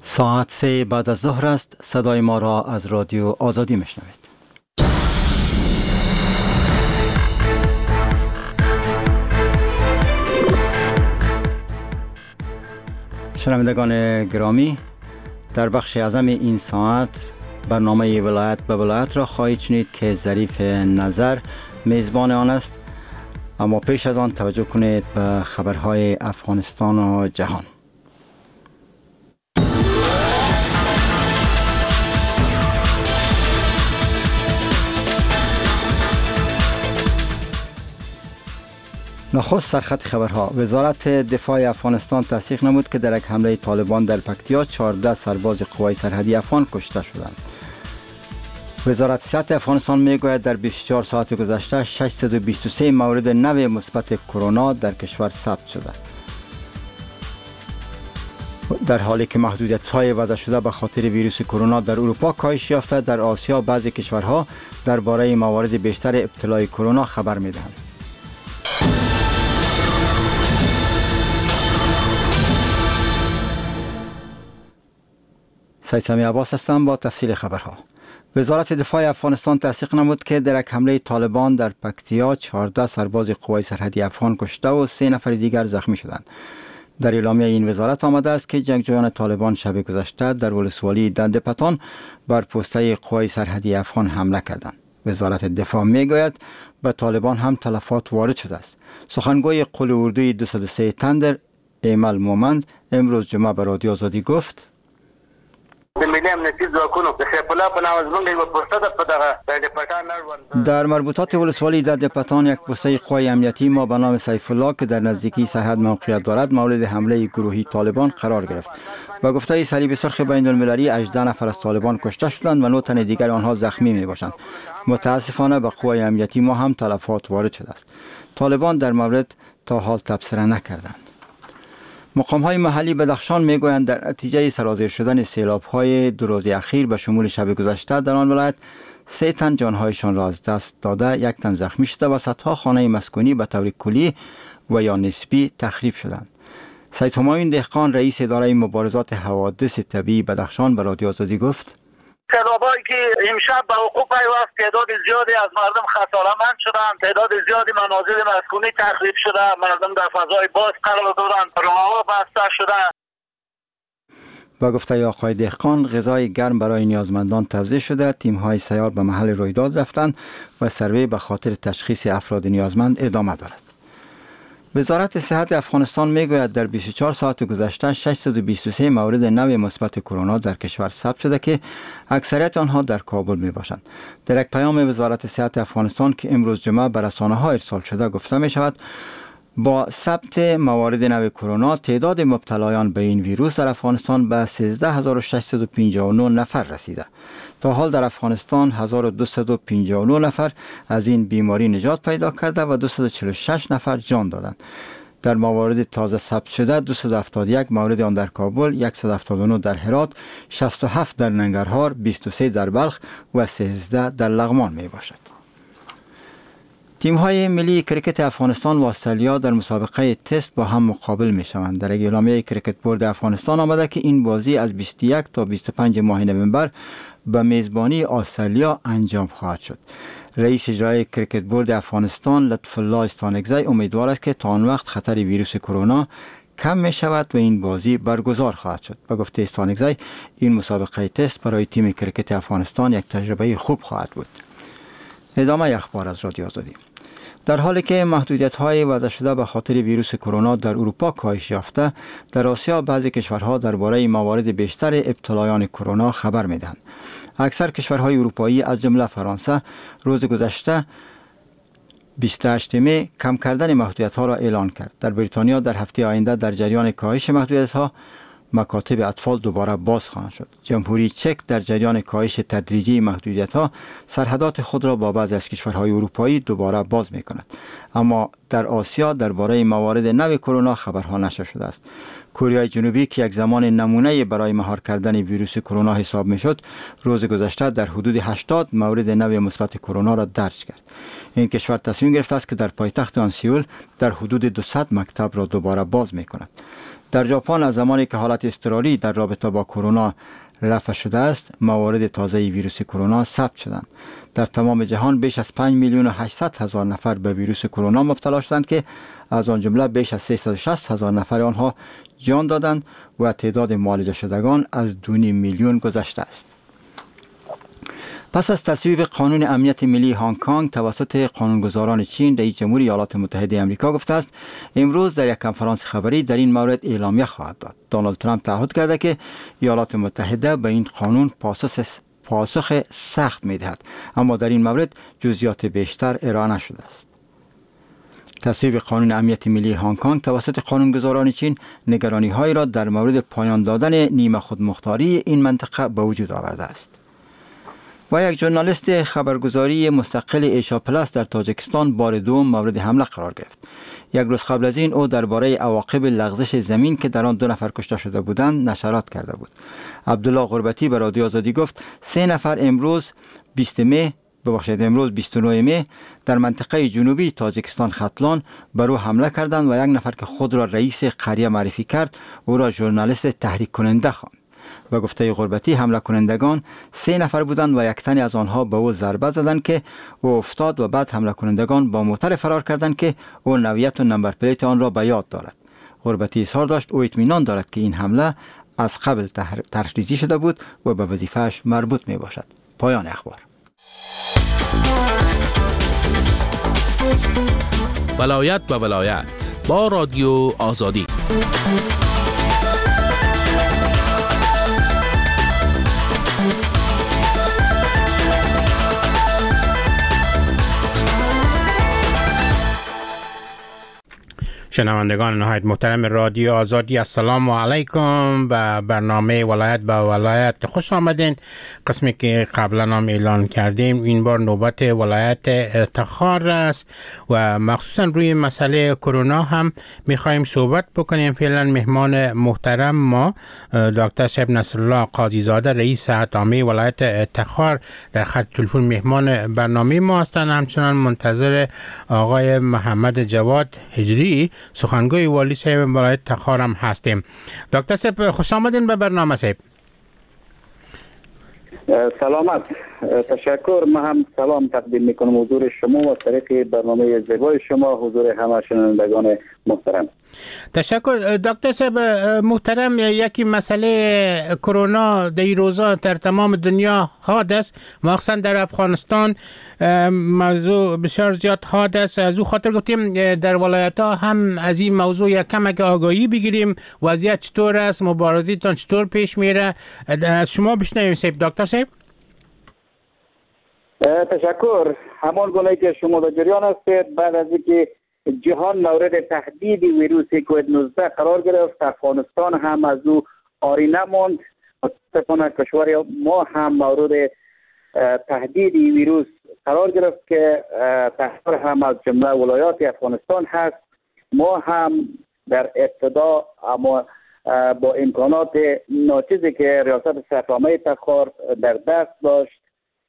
ساعت 3 بعد از ظهر است. صدای ما را از رادیو آزادی میشنوید. شنوندگان گرامی، در بخش اعظم این ساعت برنامه ولایت به ولایت را خواهید شنید که ظریف نظر میزبان آن است. اما پیش از آن توجه کنید به خبرهای افغانستان و جهان. نخست سرخط خبرها. وزارت دفاع افغانستان تصدیق نمود که در یک حمله طالبان در پکتیا 14 سرباز قوای سرحدی افغان کشته شدند. وزارت صحت افغانستان میگوید در 24 ساعت گذشته 623 مورد نو مثبت کرونا در کشور ثبت شده. در حالی که محدودیت‌های وضع شده به خاطر ویروس کرونا در اروپا کاهش یافته، در آسیا بعضی کشورها درباره موارد بیشتر ابتلای کرونا خبر می‌دهند. سید سمی عباس هستم با تفصیل خبرها. وزارت دفاع افغانستان تصدیق نمود که در یک حمله طالبان در پکتیا 14 سرباز قوای سرحدی افغان کشته و 3 نفر دیگر زخمی شدند. در اعلامیه این وزارت آمده است که جنگجویان طالبان شب گذشته در ولسوالی دندپتان بر پوسته قوای سرحدی افغان حمله کردند. وزارت دفاع میگوید به طالبان هم تلفات وارد شده است. سخنگوی قول اردوی 203 تندر ایمل مومند امروز جمعه به رادیو آزادی گفت: در مربوطات ولسوالی دندپتان یک پوسته قوای امنیتی ما به نام سیف الله که در نزدیکی سرحد موقعیت دارد مورد حمله گروهی طالبان قرار گرفت. با گفته صلیب سرخ بین المللی 18 نفر از طالبان کشته شدند و 9 تن دیگر آنها زخمی می باشند. متاسفانه به قوای امنیتی ما هم تلفات وارد شده است. طالبان در مورد تا حال تبصره نکردند. مقام‌های محلی بدخشان میگویند در نتیجه سرازیر شدن سیلاب‌های 2 روز اخیر به شمول شب گذشته در آن ولایت 3 تن جانهایشان را از دست داده، 1 تن زخمی شده و صدها خانه مسکونی به طور کلی و یا نسبی تخریب شدند. سید همایون دهقان رئیس اداره مبارزات حوادث طبیعی بدخشان به رادیو آزادی گفت: سیلابایی که امشب به وقوع پیوست تعداد زیادی از مردم خساره‌مند شدند، تعداد زیادی منازل مسکونی تخریب شده، مردم در فضای باز قرار دارند، راه‌ها بسته شده. با گفته آقای دهقان غذای گرم برای نیازمندان توزیع شده، تیم‌های سیار به محل رویداد رفتند و سروی به خاطر تشخیص افراد نیازمند ادامه دارد. وزارت صحت افغانستان میگوید در 24 ساعت گذشته 623 مورد نو مثبت کرونا در کشور ثبت شده که اکثریت آنها در کابل می باشند. در یک پیام وزارت صحت افغانستان که امروز جمعه به رسانه‌ها ارسال شده گفته می شود با ثبت موارد نو کرونا تعداد مبتلایان به این ویروس در افغانستان به 13659 نفر رسیده. تا حال در افغانستان 1259 نفر از این بیماری نجات پیدا کرده و 246 نفر جان دادند. در موارد تازه ثبت شده 271 مورد آن در کابل، 179 در هرات، 67 در ننگرهار، 23 در بلخ و 13 در لغمان می باشد. تیم‌های ملی کرکت افغانستان و استرالیا در مسابقه تست با هم مقابل می‌شوند. در اعلامیه کرکت بورد افغانستان آمده که این بازی از 21 تا 25 ماه نوامبر به میزبانی استرالیا انجام خواهد شد. رئیس اجرایی کرکت بورد افغانستان لطف الله استانکزی امیدوار است که تا آن وقت خطر ویروس کرونا کم می شود و این بازی برگزار خواهد شد. به گفته استانکزی این مسابقه تست برای تیم کرکت افغانستان یک تجربه خوب خواهد بود. ادامه اخبار از رادیو آزادی. در حالی که محدودیت‌های وضع شده به خاطر ویروس کرونا در اروپا کاهش یافته، در آسیا بعضی کشورها درباره موارد بیشتر ابتلایان کرونا خبر می‌دهند. اکثر کشورهای اروپایی از جمله فرانسه روز گذشته 28 می کم کردن محدودیت‌ها را اعلان کرد. در بریتانیا در هفته آینده در جریان کاهش محدودیت‌ها مکاتب اطفال دوباره باز خواهند شد. جمهوری چک در جریان کاهش تدریجی محدودیت‌ها سرحدات خود را با بعضی از کشورهای اروپایی دوباره باز می‌کند. اما در آسیا درباره موارد نو کرونا خبرها نشر شده است. کره جنوبی که یک زمان نمونه برای مهار کردن ویروس کرونا حساب می‌شد، روز گذشته در حدود 80 مورد نو مثبت کرونا را درج کرد. این کشور تصمیم گرفته است که در پایتخت آن سئول در حدود 200 مکتب را دوباره باز می‌کند. در ژاپن از زمانی که حالت اضطراری در رابطه با کرونا رفع شده است، موارد تازه ویروس کرونا ثبت شدند. در تمام جهان بیش از 5,800,000 نفر به ویروس کرونا مبتلا شدند که از آن جمله بیش از 360,000 نفر آنها جان دادند و تعداد معالجه شدگان از 2.5 میلیون گذشته است. پس از تصویب قانون امنیت ملی هنگ کنگ توسط قانونگذاران چین، رئیس جمهوری ایالات متحده آمریکا گفته است امروز در یک کنفرانس خبری در این مورد اعلامیه خواهد داد. دونالد ترامپ تعهد کرده که ایالات متحده به این قانون پاسخ سخت می‌دهد، اما در این مورد جزئیات بیشتر ارائه نشده است. تصویب قانون امنیت ملی هنگ کنگ توسط قانونگذاران چین نگرانی‌هایی را در مورد پایان دادن نیمه خودمختاری این منطقه به وجود آورده است. و یک ژورنالیست خبرگزاری مستقل ایشا پلاس در تاجیکستان بار دوم مورد حمله قرار گرفت. یک روز قبل از این او درباره عواقب لغزش زمین که در آن 2 نفر کشته شده بودند نشرات کرده بود. عبدالله غربتی به رادیو آزادی گفت 3 نفر امروز 29 می در منطقه جنوبی تاجیکستان ختلان بر او حمله کردند و یک نفر که خود را رئیس قریه معرفی کرد او را ژورنالیست تحریک کننده خواند. به گفته غربتی حمله کنندگان 3 نفر بودند و یک تن از آنها به او ضربه زدند که او افتاد و بعد حمله کنندگان با موتر فرار کردند که او نوعیت و نمبر پلیت آن را به یاد دارد. غربتی اظهار داشت او اطمینان دارد که این حمله از قبل تحریزی شده بود و به وظیفه‌اش مربوط می باشد. پایان اخبار. ولایت به ولایت با رادیو آزادی. شنوندگان نهایت محترم رادیو آزادی، السلام علیکم. به برنامه ولایت به ولایت خوش آمدین. قسمی که قبلا هم اعلان کردیم این بار نوبت ولایت تخار است و مخصوصا روی مسئله کرونا هم میخوایم صحبت بکنیم. فعلا مهمان محترم ما دکتر صاحب نصرالله قاضی زاده رئیس صحت عامه ولایت تخار در خط تلفن مهمان برنامه ما هستند. همچنان منتظر آقای محمد جواد هجری سخنگوی والی صاحب ولایت تخار هم هستیم. دکتر صاحب خوش آمدین به برنامه صاحب. سلامت، تشکر. من هم سلام تقدیم میکنم حضور شما و طریق برنامه زیبای شما، حضور همه شنوندگان محترم. تشکر دکتر صاحب محترم. یکی مسئله کرونا در این روزا در تمام دنیا حاد است، مخصوصا در افغانستان موضوع بسیار زیاد حاد است. از او خاطر گفتیم در ولایت ها هم از این موضوع یک کم آگاهی بگیریم. وضعیت چطور است؟ مبارزتان چطور پیش میره؟ از شما بشنویم صاحب. دکتر صاحب تشکر. همان گونه که شما در جریان هستید، بعد از اینکه جهان مورد تهدید ویروس کووید 19 قرار گرفت، افغانستان هم از او عاری نماند. متاسفانه کشور ما هم مورد تهدید ویروس قرار گرفت که تخار هم از جمله ولایات افغانستان هست. ما هم در ابتدا اما با امکانات ناچیزی که ریاست صحت عامه تخار در دست داشت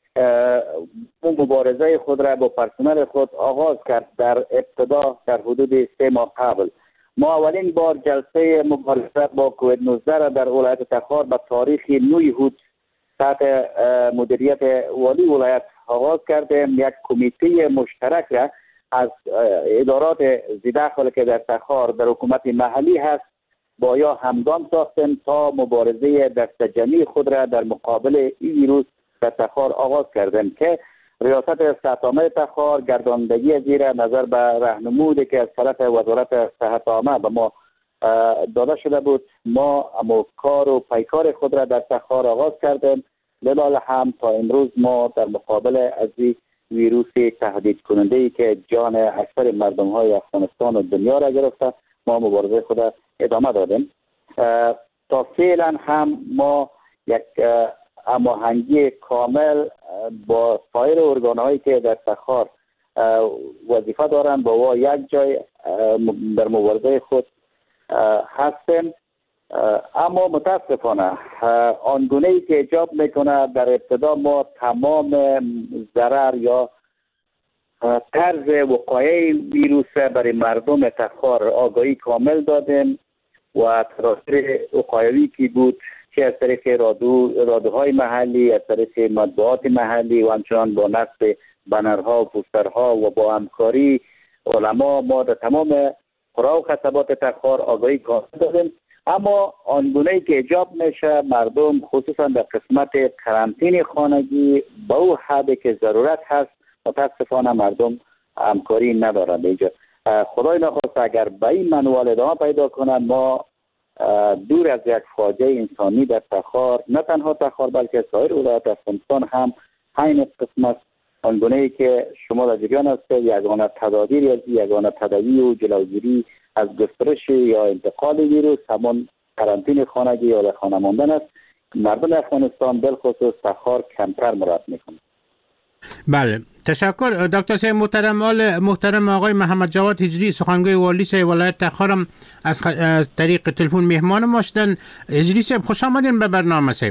مبارزه خود را با پرسنل خود آغاز کرد. در ابتدا در حدود 3 ماه قبل ما اولین بار جلسه مبارزه با کووید 19 را در ولایت تخار به تاریخ 9 یولی تحت مدیریت والی ولایت آغاز کردیم. یک کمیته مشترک را از ادارات زیداخل که در تخار در حکومت محلی هست با یا همگام ساختیم تا مبارزه دستجمعی خود را در مقابل این ویروس در تخار آغاز کردیم که ریاست صحت عامه تخار گرداندگی زیر نظر به راهنمودی که از طرف وزارت صحت عامه به ما داده شده بود. ما اما کار و پیکار خود را در تخار آغاز کردیم. لذا هم تا امروز ما در مقابل از این ویروس تهدید کننده ای که جان اکثر مردم های افغانستان و دنیا را گرفته ما مبارزه خود ادامه دادیم. تا فعلا هم ما یک هماهنگی کامل با سایر ارگان هایی که در تخار وظیفه دارند با یک جای در مبارزه خود هستیم. اما متاسفانه آنگونه ای که ایجاب میکنه در ابتدا ما تمام ضرر یا طرز وقایع ویروس برای مردم تخار آگاهی کامل دادیم و تراصیر وقایوی که بود، چه از طریق رادوهای محلی، از طریق مطبوعات محلی و همچنان با نصب بنرها و پوسترها و با همکاری علما ما در تمام قرى و قصبات تخار آگاهی کامل دادیم. اما آنگونه‌ای که ایجاب میشه مردم خصوصا در قسمت قرنطینه خانگی به او حدی که ضرورت هست متاسفانه مردم همکاری ندارند. اینجا خدای نخواست اگر به این منوال ادامه پیدا کنند ما دور از یک فاجعه انسانی در تخار، نه تنها تخار بلکه سایر ولایات افغانستان هم همین قسم است. آنگونه‌ای که شما در جریان هستید یگانه تدابیر یگانه تداوی و جلوگیری از گسترش یا انتقال ویروس همان قرنطینه خانگی یا در خانه ماندن است. مردم افغانستان بالخصوص تخار کمتر مراعات میکنند. بله، تشکر دکتر صاحب محترم. آقای محمد جواد هجری سخنگوی والی صاحب ولایت تخار از طریق تلفن مهمان ما شدن. هجری صاحب خوش آمدین به برنامه صاحب.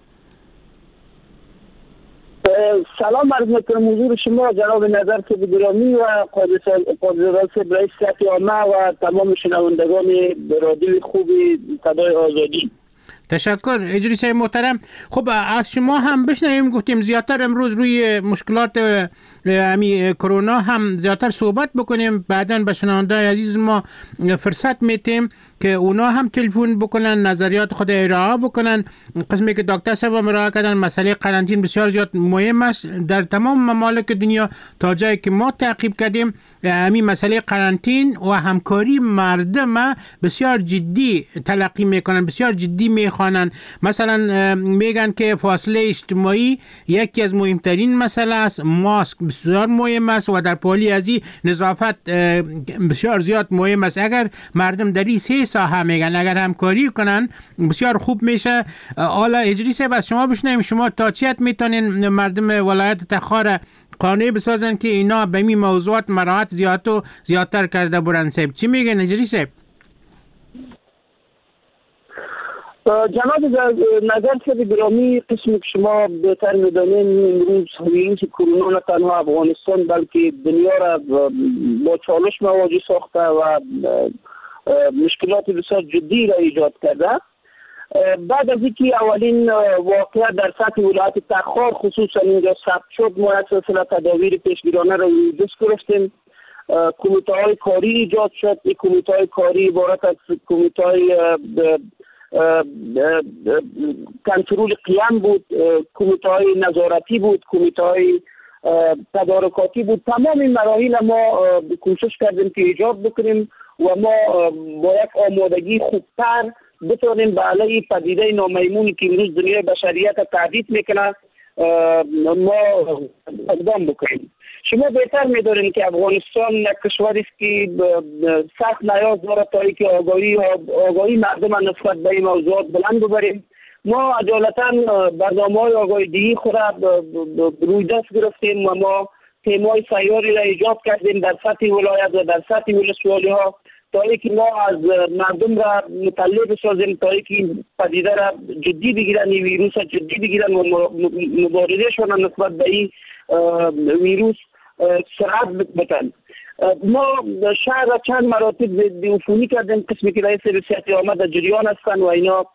سلام عرض میکنم حضور شما جناب نظر صاحب گرامی و قاضی صاحب رئیس هیئت عامه و تمام شنوندگان رادیو خوب صدای آزادی. تشکر هجری صاحب محترم. خب از شما هم بشنویم. گفتیم زیادتر امروز روی مشکلات کرونا هم زیادتر صحبت بکنیم، بعداً به شنوندگان عزیز ما فرصت میتیم که اونا هم تلفن بکنن، نظریات خود ارائه بکنن. قسمی که دکتر صاحب ارائه کردن مسئله قرنطینه بسیار زیاد مهم است در تمام ممالک دنیا. تا جایی که ما تعقیب کردیم همین مسئله قرنطینه و همکاری مردم بسیار جدی تلقی میکنن، بسیار جدی میخوانن. مثلا میگن که فاصله اجتماعی یکی از مهمترین مسئله است، ماسک بسیار مهم است و در پالی ازی نظافت بسیار زیاد مهم است. اگر مردم در این سه ساحه میگن اگر همکاری کنن بسیار خوب میشه. حالا هجری صاحب از شما بشنویم، شما تا چی حد میتونین مردم ولایت تخار قانع بسازن که اینا به این موضوعات مراعات زیادتر کرده برن؟ صاحب چی میگن هجری صاحب؟ جناب نظر صاحب گرامی، قسمی که شما بهتر میدانین امروز ویروس کرونا نه تنها افغانستان بلکه دنیا را با چالش مواجه ساخته و مشکلات بسیار جدی را ایجاد کرده. بعد از اینکه اولین واقعه در سطح ولایت تخار خصوصا اینجا ثبت شد، ما یک سلسله تدابیر پیشگیرانه را دست گرفتیم. کمیته های کاری ایجاد شد. این کمیته های کاری عبارت از کمیته های کنترل قیام بود، کمیته های نظارتی بود، کمیته های تدارکاتی بود. تمام این مراحل ما کوشش کردیم که ایجاد بکنیم و ما با یک آمادگی خوبتر بتونیم به علیه پدیده نامیمونی که امروز دنیای بشریت تهدید میکنه ما اقدام بکنیم. شما بهتر میدارین که افغانستان یک کشوری است که سخت نیاز داره تا اینکه آگاهی مردم نسبت به این موضوعات بلند ببریم. ما عجالتا برنامه‌های آگاهی‌دهی خود روی دست گرفتیم و ما تیم‌های سیاری را ایجاد کردیم در سطح ولایت و در سطح ولسوالی‌ها تا اینکه ما از مردم را مطلع بسازیم تا اینکه این پدیده را جدی بگیرن، این ویروس را جدی بگیرن و مبارزه‌شان نسبت به این ویروس سرعت بدن. ما شهر را چند مراتب عفونی کردیم. قسمی که رئیس هیئت عامه در جریان هستند و اینا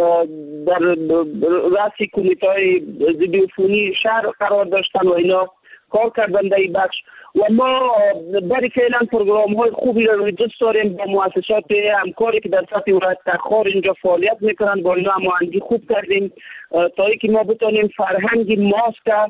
در رأس کمیته‌های ضد عفونی شهر قرار داشتن و اینا کار کردن در این بخش و ما برای فعلا پروگرام‌های خوبی را روی دست داریم با مؤسسات همکاری که در سطح ولایت تخار اینجا فعالیت میکنن. با اینا هماهنگی خوب کردیم تا اینکه ما بتونیم فرهنگ ماسک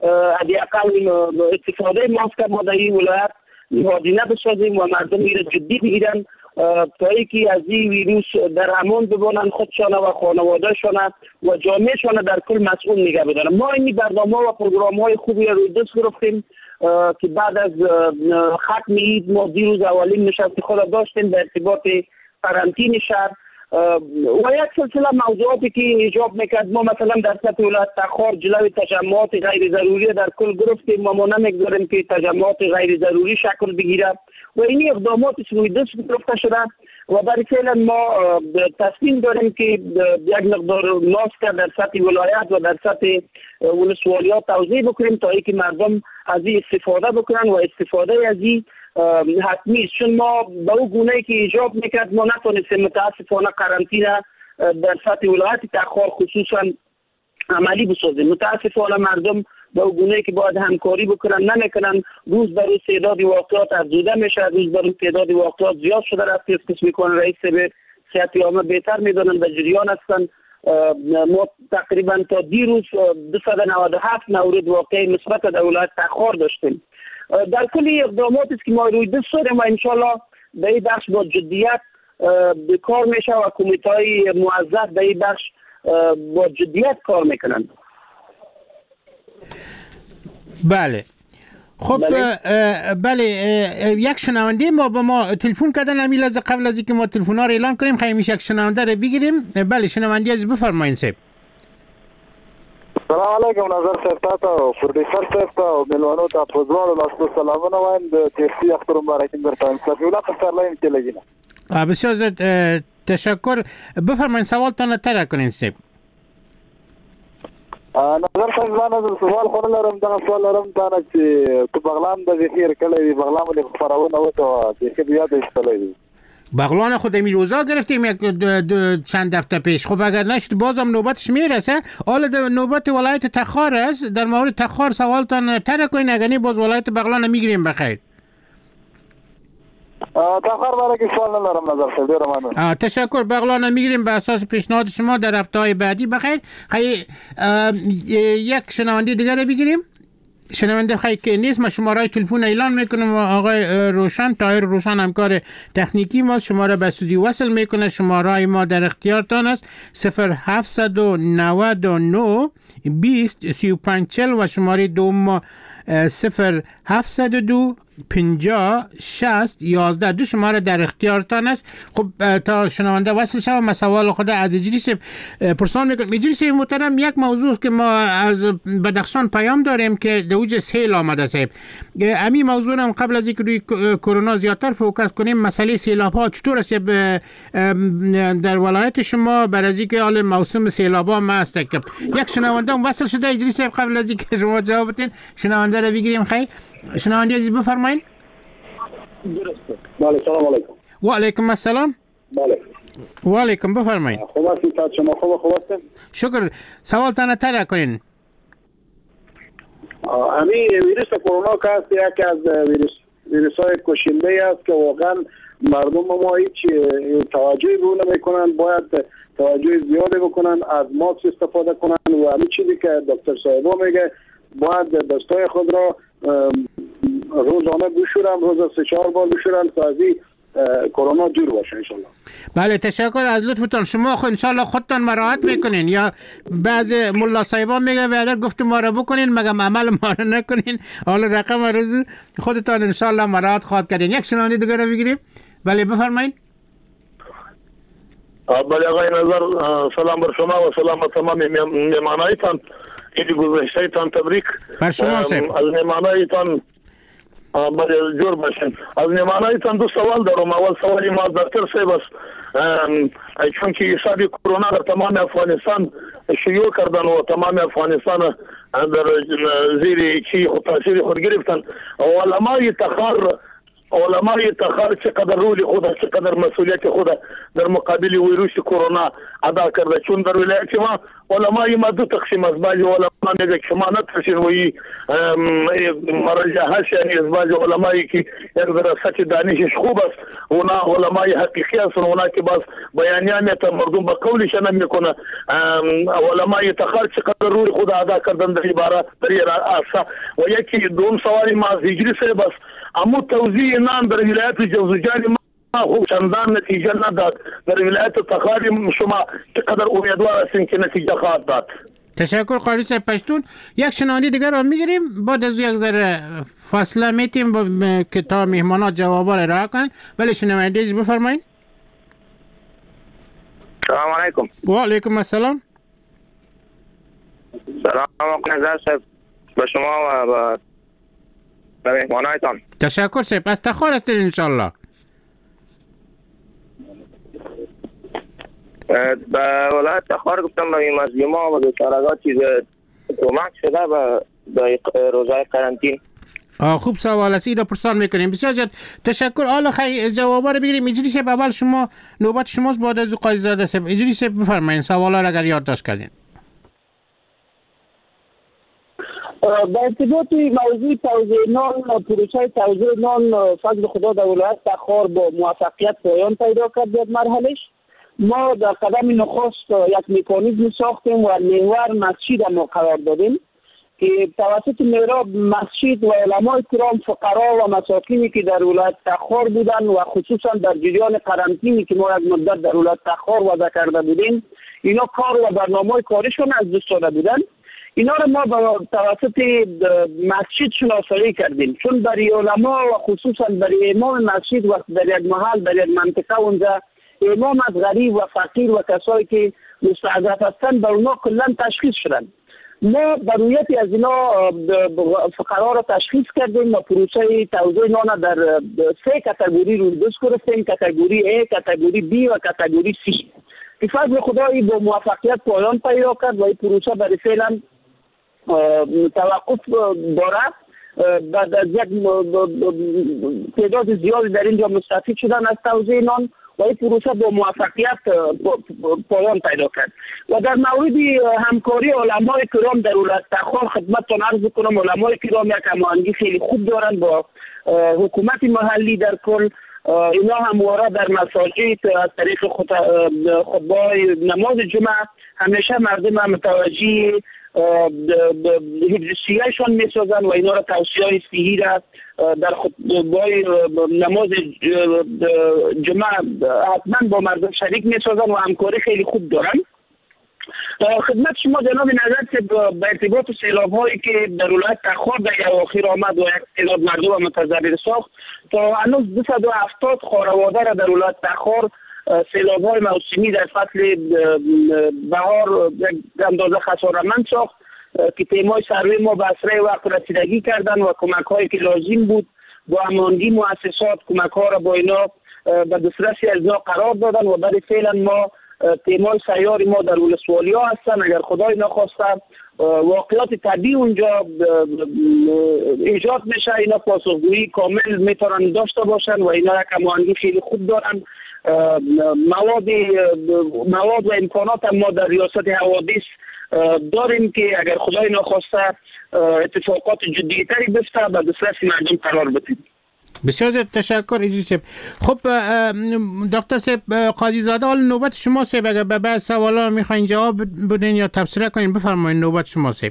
حداقل استفاده ماسک ما در این ولایت نهادینه بسازیم و مردم این را جدی بگیرن تا اینکه از این ویروس در امان بمانند خودشان و خانوادهشان و جامعهشان در کل مسئول نگه بدارن. ما این برنامه و پروگرام‌های خوبی را روی دست گرفتیم که بعد از ختم عید ما دیروز اولین نشست خود داشتیم در ارتباط قرنطینه شهر و یک سلسله موضوعاتی که ایجاب میکرد. ما مثلا در سطح ولایت تخار جلوی تجمعات غیر ضروری در کل گرفتیم و ما نمیگذاریم که تجمعات غیر ضروری شکل بگیره و این اقدامات روی دست گرفته شده و برای فعلا ما تصمیم داریم که یک مقدار ماسک در سطح ولایت و در سطح ولسوالیات توزیع بکنیم تا اینکه مردم از این استفاده بکنن و استفاده از این حتمی است، چون ما به اون گونه‌ای که ایجاب میکرد ما نتونستیم متاسفانه قرنطینه در سطح ولایت تخار خصوصا عملی بسازیم. متاسفانه مردم به اون گونه‌ای که باید همکاری بکنن نمیکنن. روز به روز تعداد واقعات افزوده میشه، روز به روز تعداد واقعات زیاد شده رفت. اسم میکنن رئیس به صحت عامه بهتر میدونن در جریان هستن. ما تقریبا تا دیروز 297 مورد واقعی مثبت در ولایت تخار داشتیم. در کل اقداماتی است که ما روی دست داریم و انشالله در این بخش با جدیت کار میشه و کمیته‌های موظف در این بخش با جدیت کار میکنن. بله خب بله یک شنونده ما به ما تلفن کردن همین لحظه قبل از اینکه ما تلفن ها رو اعلان کنیم خیلی میشه یک شنونده رو بگیریم. بله شنونده از بفرمایید صاحب. سلام علیکم نظر صاحب تا پروډوسر صاحب تا او ملوانو ته په ځوانو لاسو سلامونه وایم د تیرسی اختر مبارک درته صفیولا په سرلاین کې لګینه. بسیار زیاد تشکر. بفرمایید سوالتان طرح کنین صاحب. نظر صاحب زه سوال خو نه لرم، دغه سوال لرم دا چې په بغلان د ذخیر کله بغلان باندې خبرونه وته چې بیا د استلای بغلان خود می روزا گرفتیم یک چند هفته پیش. خب اگر نشد بازم نوبتش میرسه. حالا نوبت ولایت تخار است. در مورد تخار سوالتان طرح کنین، اگر نه باز ولایت بغلان میگیریم بخیر. تخار برای که سوال ندارم نظر صاحب. ډیر ممنون. تشکر. بغلان میگیریم به اساس پیشنهاد شما در هفته‌های بعدی بخیر. یک شنونده دیگر رو بگیریم. شنونده خیلی که نیست، ما شماره تلفن اعلان میکنم و آقای روشن طاهر روشن همکار تکنیکی ما شماره به استودیو وصل میکنه. شماره ما در اختیارتان است 0799 20 35 و شماره دوم ما 0702 50 60 11 دو شماره در اختیارتان است. خب تا شنونده وصل شد ما سوال خود از اجریس پرسان میکنم. اجریس محترم یک موضوع که ما از بدخشان پیام داریم که دوج سیل آمده صاحب. امی موضوع هم قبل از اینکه روی کرونا زیادتر فوکس کنیم مسئله سیلاب ها چطور است در ولایت شما بر از اینکه حال موسم سیلاب ها ما است. یک شنونده هم وصل شده اجریس قبل از اینکه شما جواب بدین شنونده رو بگیریم. خیلی شنونده عزیز بفرمایید. بله سلام علیکم. و علیکم السلام. بله و علیکم بفرمایید. خوب هستید شما؟ خوب هستید؟ شکر. سوالتان طرح کنین. همین ویروس کرونا که است یکی از ویروس‌های کشنده است که واقعا مردم ما هیچ توجهی به اون نمی‌کنند. باید توجه زیادی بکنن، از ماسک استفاده کنن و همین چیزی که دکتر صاحبا میگه باید دستای خود را روزانه بشورن، روز 3-4 بار بشورن تا از کرونا دور باشه انشالله. بله تشکر از لطفتان. شما خود انشالله خودتان مراعات میکنین یا بعض ملا صاحبان میگه بعد گفت ما را بکنین مگم عمل ما را نکنین. حالا رقم روز خودتان انشالله مراعات خواهد کردین. یک شنونده دیگه رو بگیریم. بله بفرمایید. بله آقای نظر سلام بر شما و سلام بر تمام مهمانایتان. عید گذشته‌تان تبریک. بر شما صاحب. از مهمانایتان بله جور باشین. از مهمانایتان دو سوال دارم. اول سوالی ما دکتر صاحب است. چون که حساب کرونا در تمام افغانستان شیوع کردن و تمام افغانستان در زیر چی تاثیر خود گرفتن. علمای تخار چقدر رول خود چقدر مسئولیت خود در مقابل ویروس کرونا ادا کرده. چون در ولایت ما علمای ما دو تقسیم است. بعضی علما میگه که شما نترسین و مرجع هست، یعنی بعضی علمایی که یک درصد دانشش خوب است اونا علمای حقیقی هستن، اونا که باز بیانیه تا مردم به قولش نمیکنه. علمای تخار چقدر رول خود ادا کردن در عبارت در اساس. و یکی دوم سوالی ما از هجری صاحب است. اما توزیع نان در ولایت جوزجان ما خوب چندان نتیجه نداد. در ولایت تخار شما چقدر امیدوار هستین که نتیجه خواهد داد؟ تشکر قاری صاحب پشتون. یک شنونده دیگر رو میگیریم بعد از یک ذره فاصله میتیم که تا مهمانات جوابا رو راه کنن. ولی شنونده عزیز بفرمایید. سلام علیکم. و علیکم السلام. سلام آقای نظر صاحب به شما و به مهمانایتان. تشکر صاحب. از تخار هستید انشالله. به ولایت تخار گفتم به این مظلوما و بیچارگان چیز کمک شده به روزای قرنطین. خوب سوال است، این را پرسان میکنیم. بسیار زیاد تشکر. حالا جوابا رو بگیریم. اجری صاحب اول شما نوبت شماست، بعد از قاضی زاده صاحب. اجری صاحب بفرمایید سوالا را اگر یادداشت کردین. با ارتباط موضوع توزیع نان، پروسه توزیع نان فضل خدا در ولایت تخار با موفقیت پایان پیدا کرد در مرحلهش. ما در قدم نخست یک مکانیزم ساختیم و محور مسجد ما قرار دادیم که توسط محراب مسجد و علمای کرام فقرا و مساکینی که در ولایت تخار بودن و خصوصا در جریان قرنطینی که ما یک مدت در ولایت تخار وضع کرده بودیم، اینا کار و برنامه کارشون از دست داده بودن. اینا رو ما با توسط مسجد شناسایی کردیم، چون برای علما و خصوصا برای امام مسجد وقت در یک محل در یک منطقه اونجا امام از غریب و فقیر و کسایی که مستضعف هستند در اونا کلا تشخیص شدن. ما برویتی از اینا فقرا را تشخیص کردیم و پروسه توزیع نان در 3 کاتگوری رو درست کردیم: کاتگوری A، کاتگوری B و کاتگوری C. به فضل خدایی با موفقیت پایان پیدا کرد و این پروسه برای فعلا توقف دارد. بعد از یک تعداد زیادی در اینجا مستفید شدن از توزیع نان و این پروسه با موفقیت پایان پیدا کرد. و در مورد همکاری علمای کرام در ولایت تخار خدمتتان عرض کنم، علمای کرام یک هماهنگی خیلی خوب دارند با حکومت محلی در کل. اینا همواره در مساجد از طریق خطبه نماز جمعه همیشه مردم هم متوجه حفظ سیهشان میسازن و اینا را توصیه صحیح را در خطبه نماز جمعه حتما با مردم شریک میسازن و همکاری خیلی خوب دارن. خدمت شما جناب نظر که به ارتباط سیلاب هایی که در ولایت تخار در اواخر آمد و یک تعداد مردم متضرر ساخت، تا هنوز 270 خانواده را در ولایت تخار سیلاب های موسمی در فصل بهار اندازه خسارتمند ساخت که تیمای سروی ما به اسرع وقت رسیدگی کردن و کمک هایی که لازم بود با هماهنگی مؤسسات کمک ها را با اینا به دسترس از اینا قرار دادن و برای فعلا ما تیمای سیار ما در ولسوالی ها هستن. اگر خدای نخواسته واقعات طبیعی اونجا ایجاد میشه، اینا پاسخگویی کامل میتونن داشته باشن و اینا یک هماهنگی خیلی خوب دارن. مواد و امکانات ما در ریاست حوادث داریم که اگر خدای نخواسته اتفاقات جدی‌تری بیفته به دسترس مردم قرار بدیم. بسیار زیاد تشکر اجری صاحب. خب دکتر صاحب قاضی زاده، حال نوبت شما صاحب. اگر به بعض سوالا میخواین جواب بدین یا تبصره کنین بفرمایید، نوبت شما صاحب.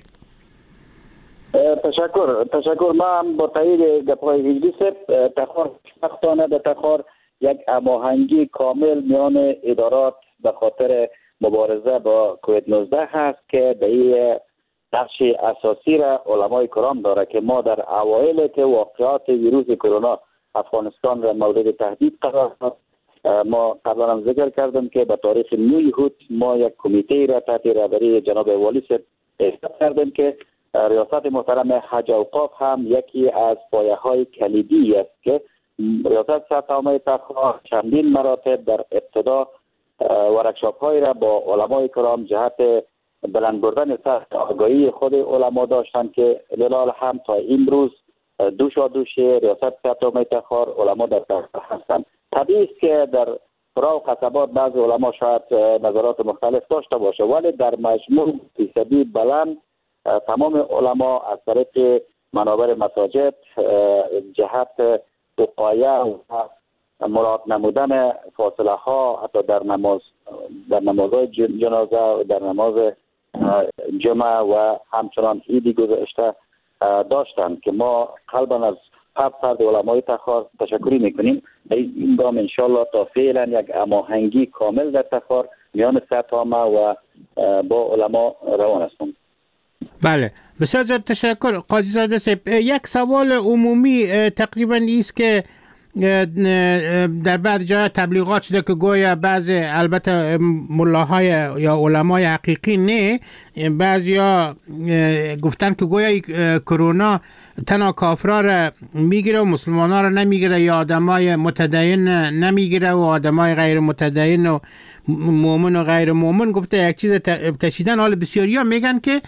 تشکر. من با تایید گپ‌های اجری صاحب، تخار وقتانه در تخار یک هماهنگی کامل میان ادارات به خاطر مبارزه با کووید 19 هست که در این نقش اساسی را علمای کرام داره که ما در اوایل که واقعات ویروس کرونا افغانستان را مورد تهدید قرار داد، ما قبلا هم ذکر کردم که به تاریخ 9 یهود ما یک کمیته را تحت رهبری جناب والی صاحب تأسیس کردیم که ریاست محترم حج اوقاف هم یکی از پایه‌های کلیدی است که ریاست سطح تخار چندین مراتب در ابتدا ورکشاپ های را با علمای کرام جهت بلند بردن سطح آگاهی خود علما داشتند که للال هم تا امروز دوش ریاست سطح تخار علما در تخار هستند. طبیعی است که در فرا و قصبات بعض علما شاید نظرات مختلف داشته باشه، ولی در مجموع فیصدی بلند تمام علما از طریق منابر مساجد جهت وقایه و مراد نمودن فاصله ها حتی در نمازهای جنازه و در نماز جمعه و همچنان عیدی گذشته داشتند که ما قلبا از فرد علمای تخار تشکری میکنیم. این گام انشالله تا فعلا یک هماهنگی کامل در تخار میان سطح عامه و با علما روان هستند. بله، بسیار زیاد تشکر قاضی زاده صاحب. یک سوال عمومی تقریبا است که در بعض جای تبلیغات شده که گویا بعض البته ملاهای یا علمای حقیقی نه، بعضیا گفتن که گویا کرونا تنها کافرا را میگیره و مسلمانا را نمیگیره، یا آدمای متدین نمیگیره و آدمای غیر متدین و مؤمن و غیر مؤمن. گفته یک چیز کشیدن. حال بسیاریا میگن که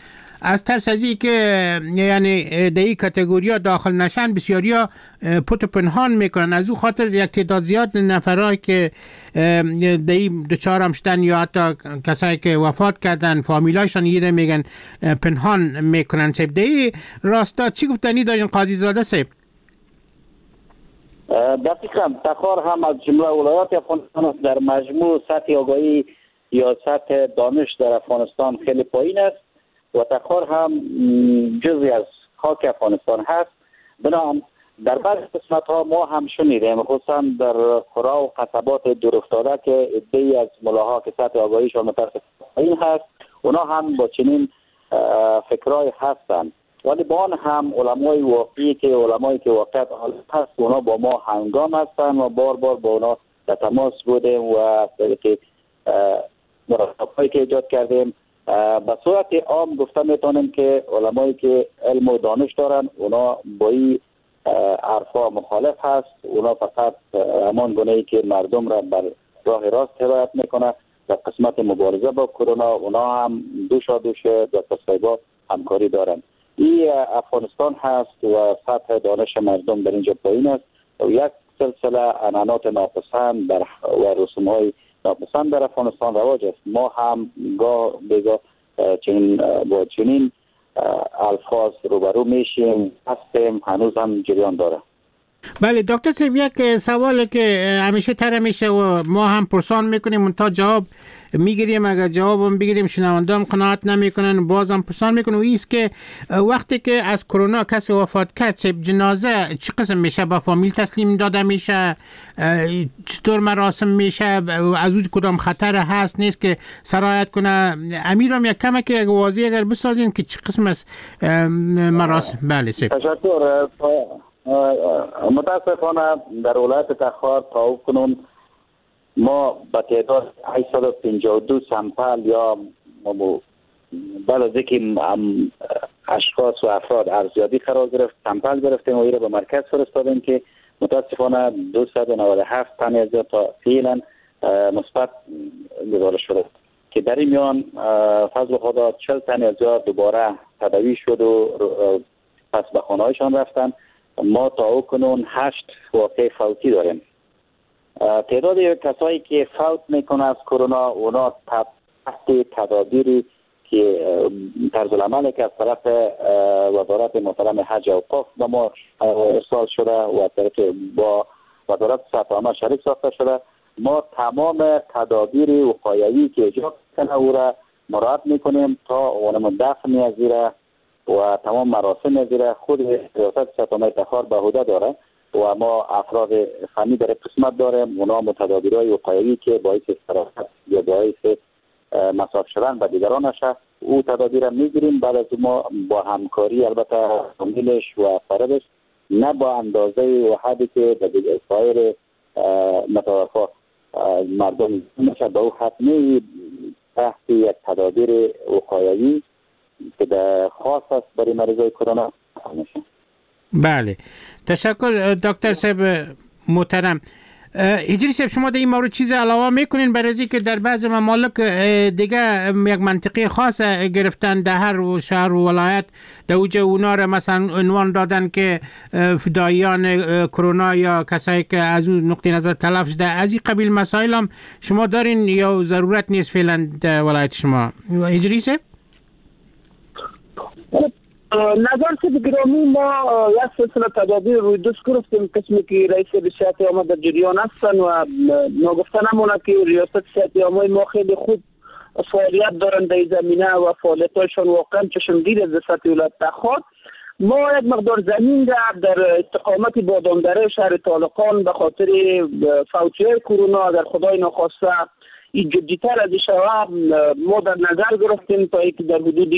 از ترس از این که یعنی در این کاتگوریا داخل نشن بسیاریا پت و پنهان میکنن. از او خاطر یک تعداد زیاد نفرای که در این دچار هم شدن یا حتی کسایی که وفات کردن فامیلایشان یه میگن پنهان میکنن. سیب در این راستا چی گفتنی دارین قاضی زاده سیب؟ دقیقا تخار هم از جمله ولایات افغانستان در مجموع سطح آگاهی یا سطح دانش در افغانستان خیلی پایین است و تخار هم جزئی از خاک افغانستان هست. بنابراین در بعض قسمت ها ما هم شنیدیم خصوصا در قرى و قصبات دورافتاده که عده‌ای از ملاها که سطح آگاهیشان متاسفانه پایین هست، اونا هم با چنین فکرای هستند. ولی با آن هم علمای واقعی که واقعیت هست اونا با ما هنگام هستند و بار بار با اونا در تماس بودیم و طریق مرافقایی که ایجاد کردیم. به صورت عام گفته میتونیم که علمایی که علم و دانش دارن اونا با این حرفا مخالف هست. اونا فقط همان گونه‌ای که مردم را بر راه راست هدایت میکنه. در قسمت مبارزه با کرونا اونا هم دوشا دست همکاری دارن. این افغانستان هست و سطح دانش مردم در اینجا پایین است و یک سلسله عنعنات ناپسند و رسوم‌های ناپسند در افغانستان رواج است. ما هم گاه بگاه با چنین الفاظ روبرو میشیم، هستیم، هنوز هم جریان داره. بله دکتر صاحب، یک سوالی که همیشه طرح میشه و ما هم پرسان میکنیم تا جواب میگیریم، اگر جوابم بگیریم شنوندام قناعت نمیکنن بازم پرسان میکنن و ایست که وقتی که از کرونا کسی وفات کرد جنازه چه قسم میشه؟ با فامیل تسلیم داده میشه؟ چطور مراسم میشه؟ از اون کدام خطر هست نیست که سرایت کنه؟ امیرم یک کمک واضح اگر بسازین که چه قسم از مراسم؟ بله سیب. تشکر. متاسفانه در ولایت تخار تا کنون ما به تعداد 852 سمپل یا بعد از اینکه اشخاص و افراد ارزیابی قرار گرفت سمپل گرفتیم و ایره به مرکز فرستادیم که متاسفانه 297 تن از تا فعلا مثبت گزارش شده که در این میان فضل خدا 40 تن از دوباره تداوی شد و پس به خانه‌هایشان رفتن. ما تا کنون 8 واقع فوتی داریم. تعداد کسایی که فوت میکنه از کرونا اونا تحت تدابیری که طرز العملی که از طرف وزارت محترم حج و اوقاف به ما ارسال شده و طریق با وزارت صحت عامه شریک ساخته شده، ما تمام تدابیر وقایوی که اجرا کنه او را مراعات میکنیم تا اون دفن ازیره و تمام مراسم ازیره خود ریاست صحت عامه تخار به عهده داره و ما افراد فنی در قسمت داریم. اونا متدابیرهای وقایوی که باعث استراحت یا باعث مصاف شدن به دیگران نشه او تدابیر میگیریم. بعد از ما با همکاری البته فامیلش و فرادش نه با اندازه و حدی که به سایر متوفا مردم میشه به او حتمی تحت یک تدابیر وقایوی که خاص است برای مریضای کرونا میشه. بله تشکر دکتر صاحب محترم. هجری صاحب شما در این مورد چیز علاوه میکنین برای از که در بعض ممالک دیگه یک منطقه خاص گرفتن در هر شهر و ولایت در اوج اونا را مثلا عنوان دادن که فدایان کرونا یا کسایی که از اون نقطه نظر تلف شده؟ از این قبیل مسائل هم شما دارین یا ضرورت نیست فعلا در ولایت شما؟ هجری صاحب نظر که گرامی ما یک سلسله تدابیر روی دوست گرفتیم قسمی که رئیس صحت عامه در جریان هستن و ناگفته نمونه که ریاست صحت عامه ما خیلی خوب فعالیت دارن در زمینه و فعالیتاشون واقعا چشمگیر از سطح ولایت تخار. ما یک مقدار زمین در استقامت بادامدره شهر طالقان به خاطر فوتی‌های کرونا اگر خدای نخواسته این جدی‌تر از شود ما در نظر گرفتیم تا اینکه در حدود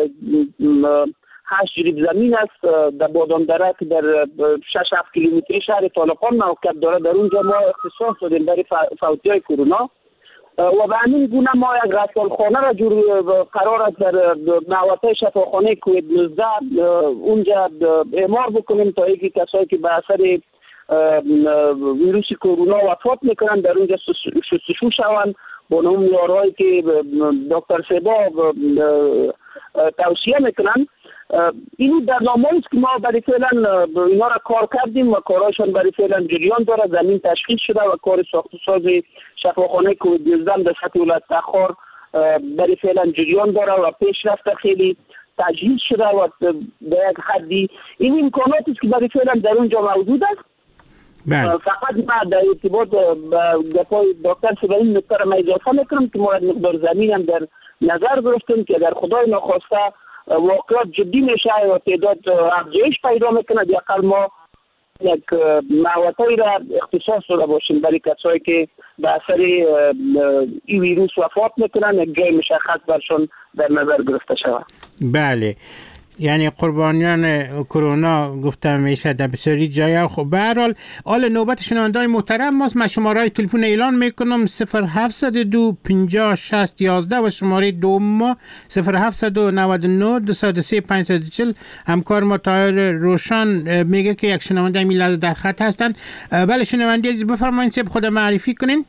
8 جریب زمین است در بادامدره که در 6-7 کیلومتری شهر طالقان موقعیت داره. در اونجا ما اختصاص دادیم برای فوتی‌های کرونا و به همین گونه ما یک رسالخانه را قرار است در محوطه شفاخانه کووید 19 اونجا اعمار بکنیم تا اینکه کسایی که به اثر ویروس کرونا وفات میکنن در اونجا شستشو شوند با نام یارهایی که دکتر سبا توصیه میکنن. این برنامه‌ای است که ما برای فعلا اینا را کار کردیم و کاراشون برای فعلا جریان داره. زمین تشخیص شده و کار ساخت و ساز شفاخانه کووید 19 در سطح ولایت تخار برای فعلا جریان داره و پیشرفت خیلی تجهیز شده و به یک حدی این امکاناتی است که برای فعلا در اونجا موجود است. فقط ما در ارتباط با گپای دکتر سیبایی نکته را اضافه میکنم که ما مقدار زمین هم در نظر گرفتیم که اگر خدای ناخواسته واقعات جدی میشه و تعداد افزایش پیدا میکنه، حداقل ما یک محوطه‌ای را اختصاص داده باشیم برای کسایی که به اثر این ویروس وفات میکنن، یک جای مشخص برشون در نظر گرفته شود. بله، یعنی قربانیان کرونا گفتم میشه در بسیاری جای. خب به هر حال نوبت شنونده‌های محترم ماست. من شماره تلفن اعلان میکنم 0702 50 60 11 و شماره دوم 0799 203 540. همکار ما طاهر روشن میگه که یک شنونده این لحظه در خط هستن. بله شنونده عزیز بفرمایید، سب خود معرفی کنین.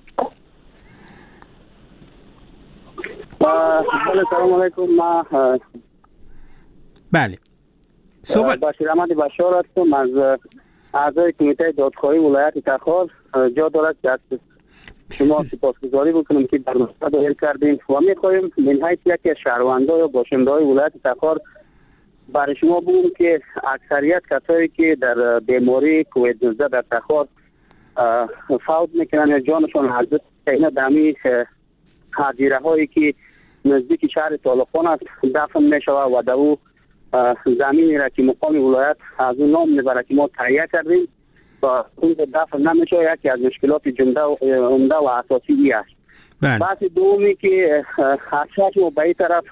بله سلام علیکم. ما بله صحبت بشیر احمد بشار هستم از اعضای کمیته دادخواهی ولایت تخار. جا دارد که از شما سپاسگزاری بکنم که در نقطه دایر کردیم و میخواهیم من حیث یکی از شهروندان یا باشنده‌های ولایت تخار برای شما بگم که اکثریت کسایی که در بیماری کووید 19 در تخار فوت میکنن یا جانشون حاضر اینا دمی حجیره هایی که نزدیک شهر طالقان است دفن میشود و در زمینی را که مقام ولایت از اون نام میبره که ما تهیه کردیم و اون دفن نمیشه. یکی از مشکلات عمده و اساسی ای است. بحث دومی که اکثر ما به این طرف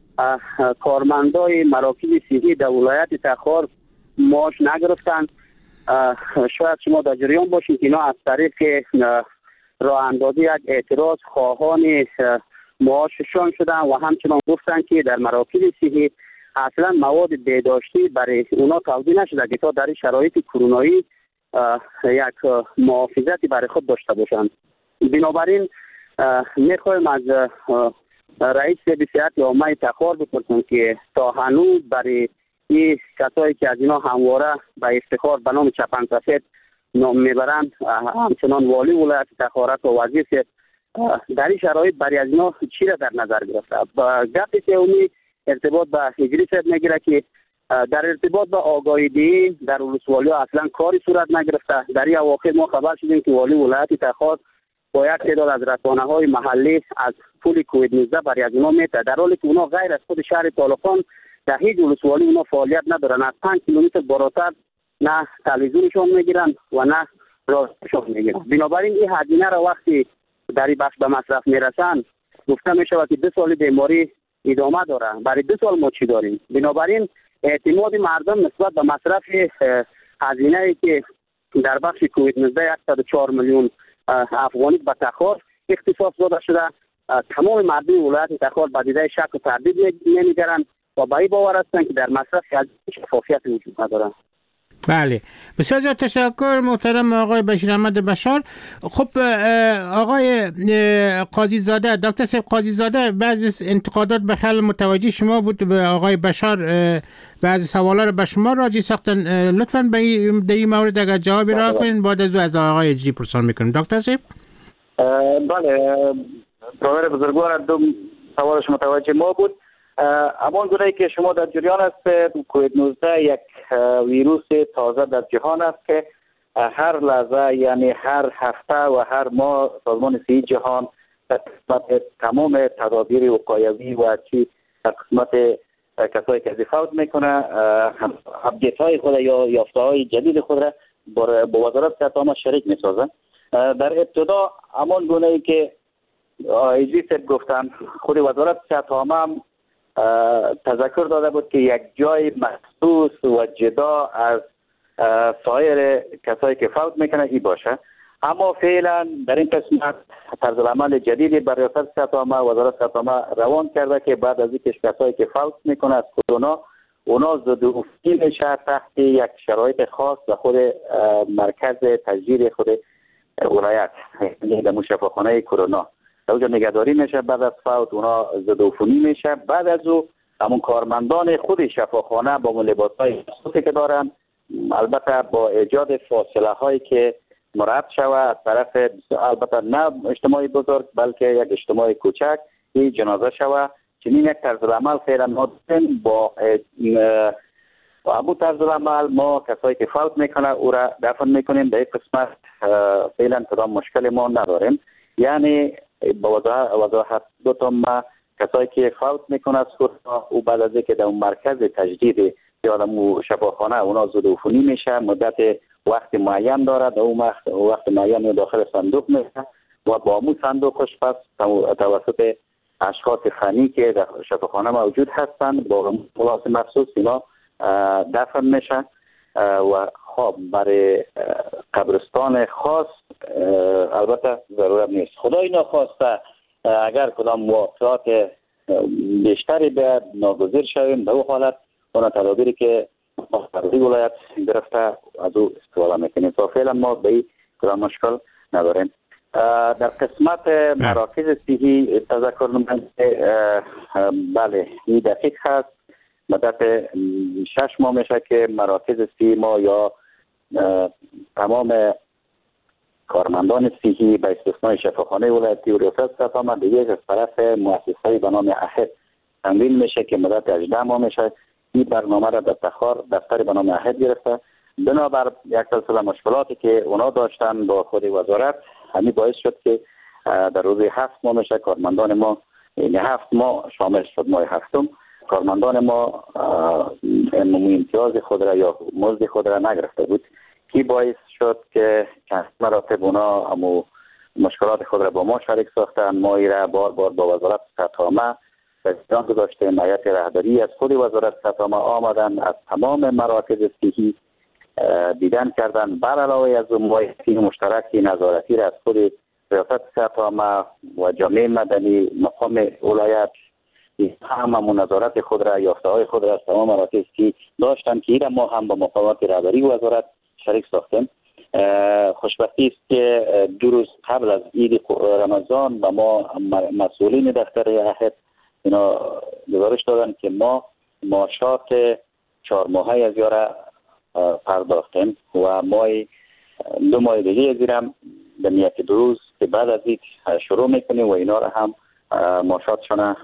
کارمندای مراکز صحی در ولایت تخار معاش نگرفتند. شاید شما در جریان باشید که اینا از طریق راه اندازی یک اعتراض خواهان معاششان شدن و همچنان گفتن که در مراکز صحی اصلا مواد بهداشتی برای اونا توزیع نشده که تا در شرایط کرونایی یک محافظتی برای خود داشته باشند. بنابراین میخوایم از رئیس صحت عامه تخار بپرسیم که تا هنوز برای این کسایی که از اینا همواره به افتخار به نام چپن سفید نام میبرند، همچنان والی ولایت تخار و وزیر در این شرایط برای از اینا چی را در نظر گرفته؟ گپی که اونی ارتباط با هجری صاحب میگیره که در ارتباط با آگاهی دهی در ولسوالی ها اصلا کاری صورت نگرفته. در این اواخر ما خبر شدیم که والی ولایت تخار با یک تعداد از رسانه های محلی از پول کووید 19 برای از اونا میته، در حالی که اونا غیر از خود شهر طالقان در هیچ ولسوالی اونا فعالیت ندارن. از 5 کیلومتر بالاتر نه تلویزیونشون میگیرن و نه راستشون میگیرن. بنابراین این هزینه را وقتی در این بخش به مصرف میرسن گفته میشود که 2 سال بیماری ادامه داره. برای 2 سال ما چی داریم؟ بنابراین اعتماد مردم نسبت به مصرف هزینه‌ای که در بخش کووید 19 104 میلیون افغانی به تخار اختصاص داده شده، تمام مردم ولایت تخار با دیده شک و تردید نمیگرند و به این باور هستند که در مصرف شفافیت وجود نداره. بله بسیار زیاد تشکر محترم آقای بشیر احمد بشار. خب آقای قاضی زاده، دکتر صاحب قاضی زاده، بعضی انتقادات به خیال متوجه شما بود به آقای بشار، بعضی سوالا رو به شما راجع ساختن. لطفاً به این مورد اگر جوابی را کنین بعد از آقای جی پرسان میکنیم. دکتر صاحب بله برادر بزرگوار دو سوالش متوجه ما بود. امان گونه که شما در جریان است کووید 19 یک ویروس تازه در جهان است که هر لحظه یعنی هر هفته و هر ماه سازمان صحی جهان در قسمت تمام تدابیر وقایوی و چی در قسمت کسایی که فوت میکنه اپدیت های خود یا یافته های جدید خود را با وزارت صحت عامه شریک میسازن. در ابتدا امان گونه ای که اجری صاحب گفتن خود وزارت صحت عامه تذکر داده بود که یک جای مخصوص و جدا از سایر کسایی که فوت میکنه ای باشه، اما فعلا در این قسمت طرز عمل جدیدی بر ریاست صحت عامه وزارت صحت عامه روان کرده که بعد از اینکه کسایی که فوت میکنه از کرونا اونا ضدعفونی میشه تحت یک شرایط خاص و خود مرکز تجدید خود ولایت در شفاخانه کرونا اونجا نگهداری میشه. بعد از فوت اونا ضدعفونی میشه. بعد از او همون کارمندان خود شفاخانه با لباس‌های مخصوصی که دارن، البته با ایجاد فاصله هایی که مرد شود از طرف البته نه اجتماعی بزرگ بلکه یک اجتماعی کوچک این جنازه شود. چنین یک طرز عمل خیلی نادریم. با ابو طرز عمل ما کسایی که فوت میکنه او را دفن میکنیم. در این قسمت فعلا کدام مشکل ما نداریم. یعنی با وضاحت دوتم ما کسایی که فوت میکنه او بعد از اینکه در مرکز تجدید یا در شفاخانه اونا ضدعفونی میشه، مدت وقت معین دارد، او وقت معین داخل صندوق میشه و با امو صندوقش پس توسط اشخاص فنی که در شفاخانه موجود هستند با ملاس مخصوص اینا دفن میشه و خب برای قبرستان خاص البته ضرورت نیست. خدای ناخواسته اگر کدام واقعات بیشتری بیاد ناگزیر شویم، در حالت اون تدابیری که مختلفی ولایت گرفته از او استفاده میکنیم. تا فعلا ما به این کدام مشکل نداریم. در قسمت مراکز صحی تذکر نمید بله این دقیق هست. مدت 6 ماه میشه که مراکز صحی ما یا تمام کارمندان صحی به استثنای شفاخانه ولایتی و ریاست سپاه دیگه از طرف مؤسسه به نام احد تمویل میشه که مدت 18 ماه میشه. این برنامه را در تخار دفتر به نام احد گرفته. بنابر یک سلسله مشکلاتی که اونا داشتن با خود وزارت همین باعث شد که در روز 7 ماه میشه کارمندان ما، یعنی 7 ماه شامل شد ماه هفتم، کارمندان ما امتیاز خود را یا مزد خود را نگرفته بود که باعث شد که چند مراتب اونا همو مشکلات خود را با ما شریک ساختن. ما را بار با وزارت صحت بسیار گذاشتیم. هیئت رهبری از خود وزارت صحت آمدن از تمام مراکز صحی دیدن کردن. بر علاوه از مایحتی مشترکی نظارتی را از خود ریاست صحت و جامعه مدنی مقام ولایت همون نظارت خود را یافته های خود را از تمام مراکز که داشتن که این ما هم با مقامات رهبری وزارت شریک ساختیم. خوشبختی است که 2 روز قبل از عید رمضان به ما مسئولین دفتر احد اینا گزارش دادن که ما معاشات 4 ماهه از یاره پرداختیم و ما 2 ماه دیگه زیرم به نیت 2 روز که بعد از این شروع میکنیم و اینا را هم معاشاتشان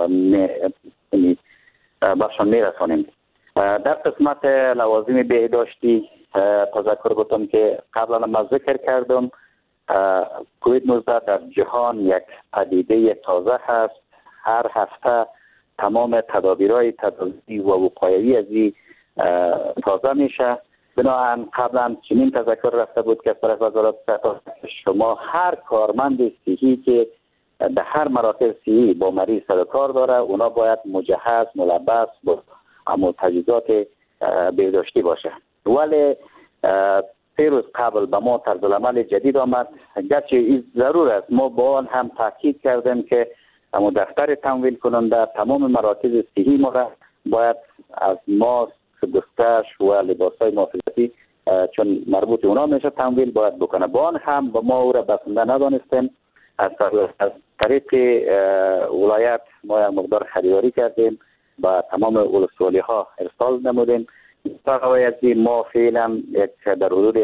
برشان میرسانیم. در قسمت لوازم بهداشتی تذکر گفتم که قبلا ما ذکر کردم کووید 19 در جهان یک پدیده تازه هست. هر هفته تمام تدابیرهای تداوی و وقایوی از این تازه میشه. بنابراین قبلا چنین تذکر رفته بود که از طرف وزارت صحت شما هر کارمند صحی که در هر مراکز صحی با مریض سر کار داره اونا باید مجهز ملبس با تجهیزات بهداشتی باشه. ولی 3 روز قبل به ما طرز العمل جدید آمد. گرچه این ضرور است ما با آن هم تاکید کردیم که اما دفتر تمویل کننده تمام مراکز صحی ما را باید از ماسک، دستکش و لباس‌های محافظتی چون مربوط اونا میشه تمویل باید بکنه. با آن هم با ما او را بسنده ندانستیم. از طریق ولایت ما یک مقدار خریداری کردیم و تمام ولسوالی ها ارسال نمودیم. برای ما فعلا در حدود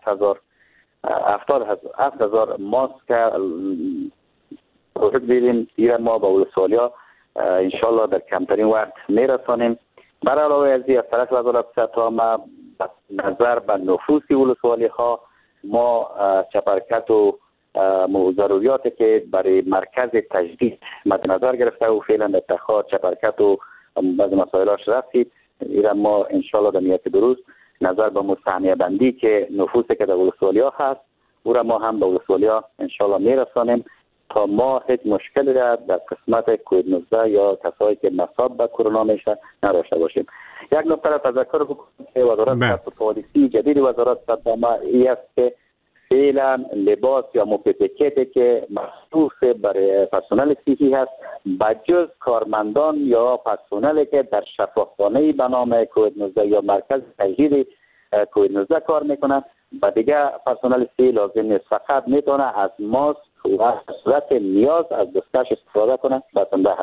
7,000 ماسک پروژه دیدیم. ایران ما با ولسوالی ها انشالله در کمترین وقت میرسانیم. بر علاوه از این از طرف وزارت صحت ما نظر به نفوس ولسوالی ها ما چپرکت و ضروریاتی که برای مرکز تجدید مد نظر گرفته و فعلا در تخار چپرکت و بعض مسائلاش رسید. ایران ما انشالله در نیت 2 روز نظر به مستحمیه بندی که نفوسی که در ولسوالی ها هست او را ما هم به ولسوالی ها انشالله میرسانیم تا ما هیچ مشکلی را در قسمت کووید 19 یا کسایی که مصاب به کرونا میشه نداشته باشیم. یک نکته را تذکر بکنم که وزارت پالیسی جدید وزارت صحت ای است که فعلا لباس یا موپیتکتی که مخصوص برای پرسنل صحی هست بجز کارمندان یا پرسنلی که در شفاخانه به نام کووید 19 یا مرکز تجدید کووید 19 کار میکنن و دیگه پرسنل صحی لازم نیست. فقط میتونه از ماسک و صورت نیاز از دستکش استفاده کنه بسنده هست.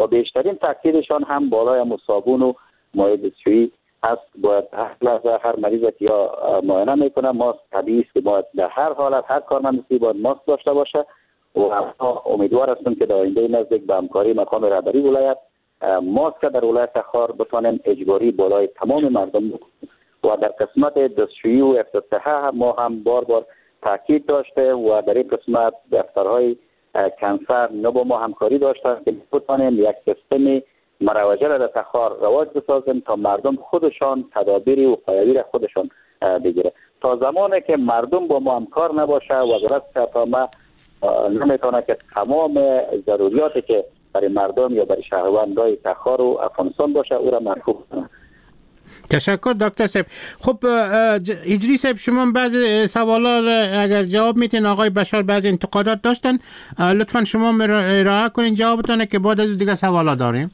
و بیشترین تاکیدشان هم بالای صابون و مایع دستشویی است. باید هر لحظه هر مریض که یا معاینه میکنه ماسک طبیعی است که باید در هر حالت هر کارمندی باید ماسک داشته باشه و امیدوار هستم که در آینده نزدیک به همکاری مقام رهبری ولایت ماسک در ولایت تخار بتوانیم اجباری بالای تمام مردم بکنیم و در قسمت دستشویی و افتتاح ما هم بار بار تاکید داشته و در این قسمت دفترهای کنسر نه با ما همکاری داشتن که بتوانیم یک سیستم مروجه را در تخار رواج بسازیم تا مردم خودشان تدابیر وقایوی را خودشان بگیره. تا زمانی که مردم با ما همکار نباشه وزارت صحت عامه نمیتونه که تمام ضروریاتی که برای مردم یا برای شهروندان تخار و افغانستان باشه او را مرفوع کنه. تشکر دکتر صاحب. خب اجری صاحب شما بعضی سوالات اگر جواب میتین آقای بشار بعضی انتقادات داشتن لطفا شما ارائه کنین جوابتونه که بعد از دیگه سوالات داریم.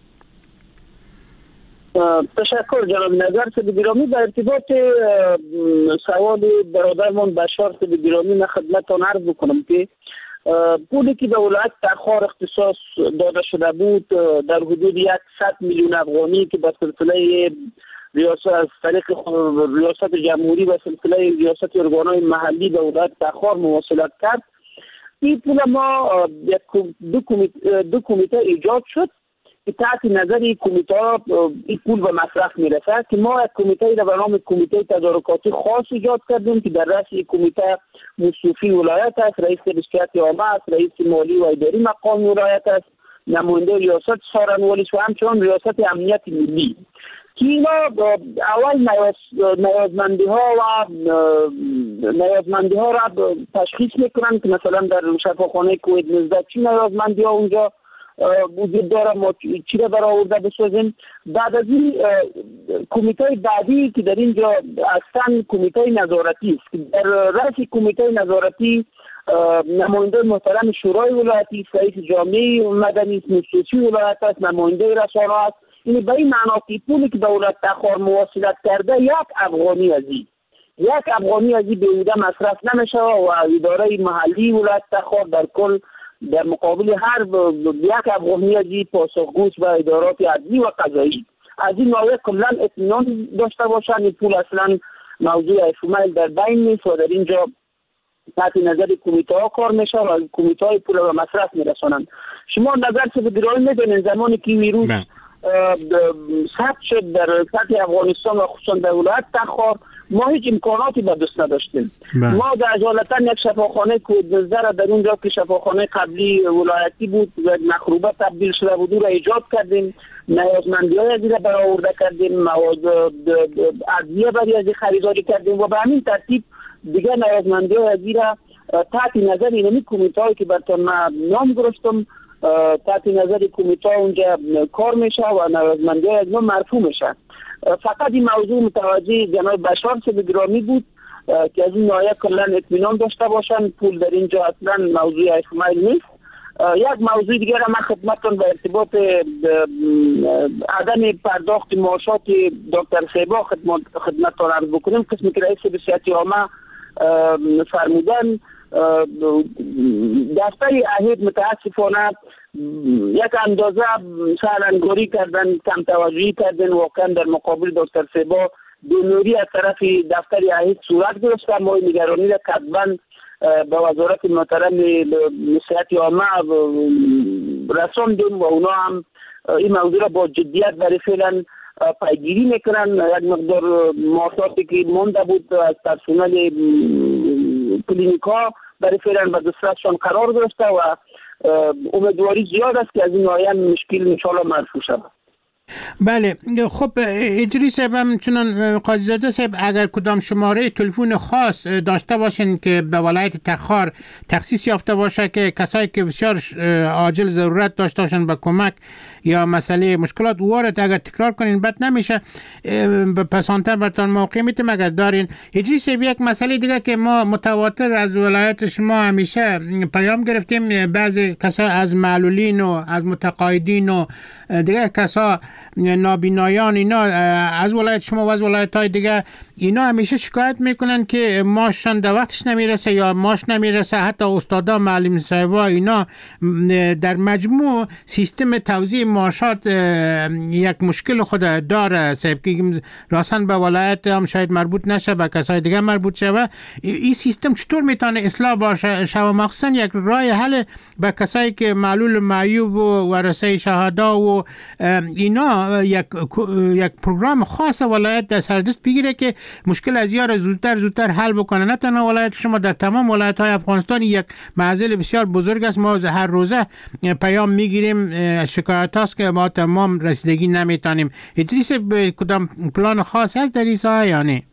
تشکر جناب نظر صاحب گرامی. در ارتباط سوال برادرمان بشار صاحب گرامی من خدمتتان عرض بکنم که پولی که به ولایت تخار اختصاص داده شده بود در حدود 100 میلیون افغانی که به سلسله ریاست از طریق ریاست جمهوری و سلسله ریاست ارگانهای محلی به ولایت تخار مواصلت کرد. این پول ما دو کمیته ایجاد شد که تحت نظر این کمیته این پول به مصرف میرسه که ما یک کمیته را به نام کمیته تدارکاتی خاص ایجاد کردیم که در رأس این کمیته مصوفی ولایت است، رئیس رشته عامه است، رئیس مالی و اداری مقام ولایت است، نماینده ریاست سارنوالی و همچنان ریاست امنیت ملی که اینا اول نیازمندی ها را تشخیص میکنن که مثلا در شفاخانه کووید 19 چی نیازمندی ها اونجا وجود داره ما چی را برآورده بسازیم. بعد از این کمیته بعدی که در اینجا اصلا کمیته نظارتی است که در رأس کمیته نظارتی نماینده محترم شورای ولایتی است، رئیس جامعه مدنی است، مصوفی ولایت است، نماینده رسانه است. این به این معنا که پولی که دولت تخار مواصلت کرده یک افغانی ازی بیهوده مصرف نمیشه و اداره محلی ولایت تخار در کل در مقابل هر یک افغانی پاسخگوش به ادارات عدلی و قضایی از این نوع کلا اطمینان داشته باشن. این پول اصلا موضوع افمایل در بین نیست و در اینجا تحت نظر کمیته ها کار میشه و کمیته های پول به مصرف میرسانند. شما نظر چه بدرای میدونین زمانی که ویروس ثبت شد در سطح افغانستان و خصوصا در ولایت تخار ما هیچ امکاناتی به دست نداشتیم. ما در اجالتا یک شفاخانه کووید 19 را در اونجا که شفاخانه قبلی ولایتی بود و مخروبه تبدیل شده بود را ایجاد کردیم، نیازمندی های ازی را برآورده کردیم، مواد ادویه برای ازی خریداری کردیم و به همین ترتیب دیگه نیازمندی های ازی را تحت نظر اینمی کمیته هایی که براتون نام گرفتم تحت نظر کمیته اونجا کار میشه و نیازمندی های ازی مرفوع میشه. فقط این موضوع متوجه جناب بشار صاحب گرامی بود که از این ناحیه کلا اطمینان داشته باشن پول در اینجا اصلا موضوع افمایل نیست. یک موضوع دیگر من خدمتتون به ارتباط عدم پرداخت معاشات دکتر سیبا خدمتتون عرض بکنیم. قسمی که رئیس صحت عامه فرمودن دفتر اهید متاسفانه یک اندازه سالنگاری کردن، کم توجهی کردن واقعا در مقابل دکتر سیبا دونوری از طرف دفتر اهید صورت گرفت. ما نگرانی را کتباً به وزارت محترم صحت عامه رساندیم و اونا هم این موضوع را با جدیت برای فعلا پیگیری میکنن. یک مقدار معاشاتی که مونده بود از پرسنل کلینیک ها برای فعلا به دسترسشان قرار گرفته و امیدواری زیاد است که از این ناحیه مشکل انشاءالله مرفوع شود. بله خب اجری صاحب هم چنان قاضی زاده صاحب اگر کدام شماره تلفن خاص داشته باشین که به ولایت تخار تخصیص یافته باشه که کسایی که بسیار عاجل ضرورت داشته باشن به کمک یا مسئله مشکلات وارد اگر تکرار کنین بد نمیشه پسانتر براتون موقع میتیم اگر دارین. اجری صاحب یک مسئله دیگه که ما متواتر از ولایت شما همیشه پیام گرفتیم بعضی کسا از معلولین و از متقاعدین و دیگه کسا نابینایان اینا از ولایت شما و از ولایت‌های دیگه اینا همیشه شکایت میکنن که ماششان در وقتش نمیرسه یا ماش نمیرسه. حتی استادا معلم صاحبا اینا در مجموع سیستم توزیع معاشات یک مشکل خود داره صاحب که راستن به ولایت هم شاید مربوط نشه به کسای دیگه مربوط شه. این سیستم چطور میتونه اصلاح باشه شو مخصوصا یک راه حل به کسایی که معلول معیوب و ورثه شهدا و اینا یک پروگرام خاص ولایت در سردست بگیره که مشکل از یار زودتر حل بکنه. نه تنها ولایت شما، در تمام ولایت‌های افغانستان یک معضل بسیار بزرگ است. ما هر روزه پیام میگیریم شکایت هاست که ما تمام رسیدگی نمیتونیم. ادریس به کدام پلان خاص هست در این ساحه یا نه؟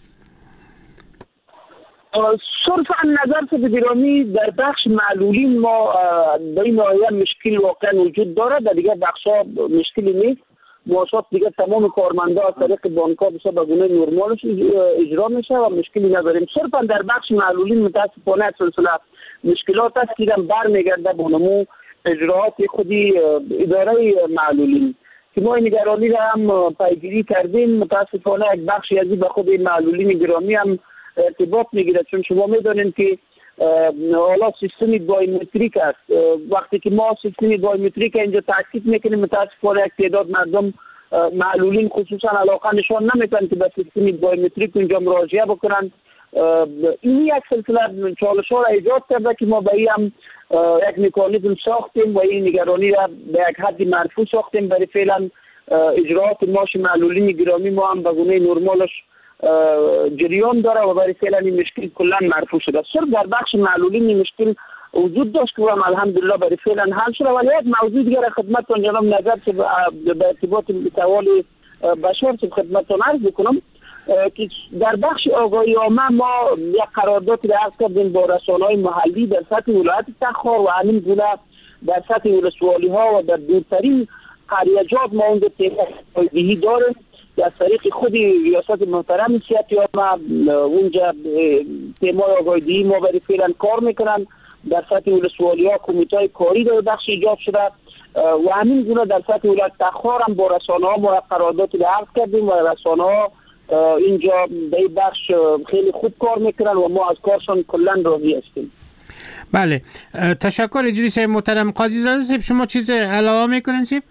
صرفا نظر به گرامی در بخش معلولین ما در این ناحیه مشکل واقعا وجود داره، در دیگه بخشا مشکلی نیست. معاشات دیگه تمام کارمندا از طریق بانک‌ها به گونه نرمالش اجرا میشه و مشکلی نداریم. صرفا در بخش معلولین متاسفانه سلسله مشکلات است که برمیگرده به نمو اجراات خودی اداره معلولین که ما نگرانی را هم پیگیری کردیم. متاسفانه یک بخشی از به خود معلولین گرامی هم ارتباط میگیره، چون شما میدونید که حالا سیستم بایومتریک است. وقتی که ما سیستم بایومتریک اینجا تاکید میکنیم متاسفانه یک تعداد مردم معلولین خصوصا علاقه نشان نمیتن که به سیستم بایومتریک اونجا مراجعه بکنن. این یک سلسله چالش ها را ایجاد کرده که ما به این هم یک مکانیزم ساختیم و این نگرانی را به یک حد مرفوع ساختیم. برای فعلا اجراات ماش معلولین گرامی ما هم به گونه نرمالش جریان داره و برای فعلا این مشکل کلا مرفوع شده. صرف در بخش معلولین این مشکل وجود داشت که هم الحمدلله برای فعلا حل شده. ولی یک موضوع دیگر را خدمتتون جناب نظر که به ارتباط متوال بشر که خدمتتون عرض بکنم که در بخش آگاهی عامه ما یک قراردادی را عرض کردیم با رسانه‌های محلی در سطح ولایت تخار و همین گونه در سطح ولسوالی ها و در دورترین قریه‌جات ما اونجا تیم‌های داریم که از طریق خود ریاست محترم سیاتی عامه اونجا تیم‌های آگاهی ما برای فعلا کار میکنن. در سطح ولسوالی ها کمیته کاری در بخش ایجاد شده و همین گونه در سطح ولایت تخار هم با رسانه‌ها ما قراردادی را عرض کردیم و رسانه‌ها اینجا به این بخش خیلی خوب کار میکنن و ما از کارشان کلا راضی هستیم. بله، تشکر ادریس محترم. قاضی زاده صاحب شما چیز علاوه میکنین صاحب؟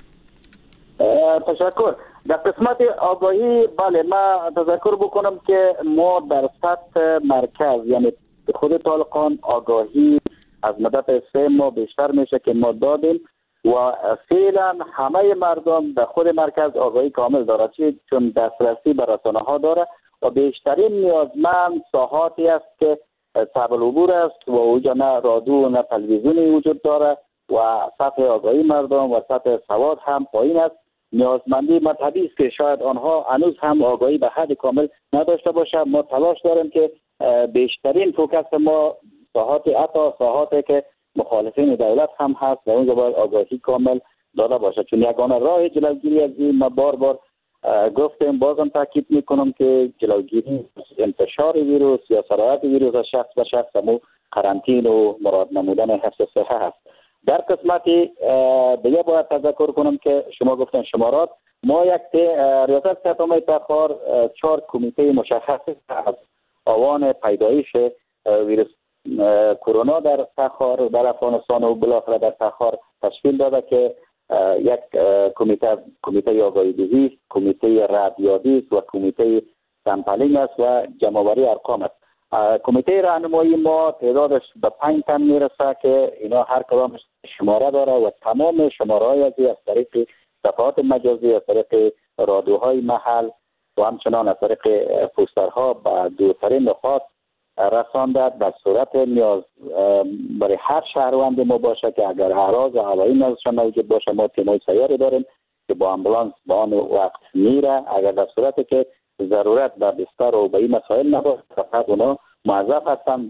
تشکر. در قسمت آگاهی بله ما تذکر بکنم که ما در سطح مرکز یعنی خود طالقان آگاهی از مدت 3 ماه بیشتر میشه که ما دادیم و فعلا همه مردم در خود مرکز آگاهی کامل داره چون دسترسی به رسانه ها داره و بیشترین نیازمند ساحاتی است که صعب العبور است و اونجا نه رادیو نه تلویزیونی وجود داره و سطح آگاهی مردم و سطح سواد هم پایین است. نیازمندی مذهبی است که شاید آنها هنوز هم آگاهی به حد کامل نداشته باشه. ما تلاش داریم که بیشترین فوکس ما ساحاتی که مخالفین دولت هم هست و اونجا باید آگاهی کامل داده باشه، چون یگانه راه جلوگیری از این ما بار گفتیم بازم تاکید میکنم که جلوگیری انتشار ویروس یا سرایت ویروس از شخص به شخص مو قرنطین و مراد نمودن حفظ صحه هست. در قسمتی دیگه باید تذکر کنم که شما گفتن شمارات ما یک ریاست سپاه تخار 4 کمیته مشخص از آوان پیدایش ویروس کرونا در تخار در افغانستان و بالاخره در تخار تشکیل داده که یک کمیته آگاهی دهی، کمیته ردیابی و کمیته سمپلینگ است و جمع‌آوری ارقام است. کمیته راهنمایی ما تعدادش به 5 تن میرسه که اینا هر کدامش شماره داره و تمام شماره‌های از طریق صفحات مجازی، از طریق رادیوهای محل و همچنان از طریق پوسترها به دورترین نقاط رسانده به صورت نیاز برای هر شهروند ما باشه که اگر اعراض هوایی نزدشان موجود باشه ما تیم‌های سیاری داریم که با امبولانس با آن وقت میره. اگر در صورتی که ضرورت به بستر و به این مسائل نباشه فقط اونا موظف هستن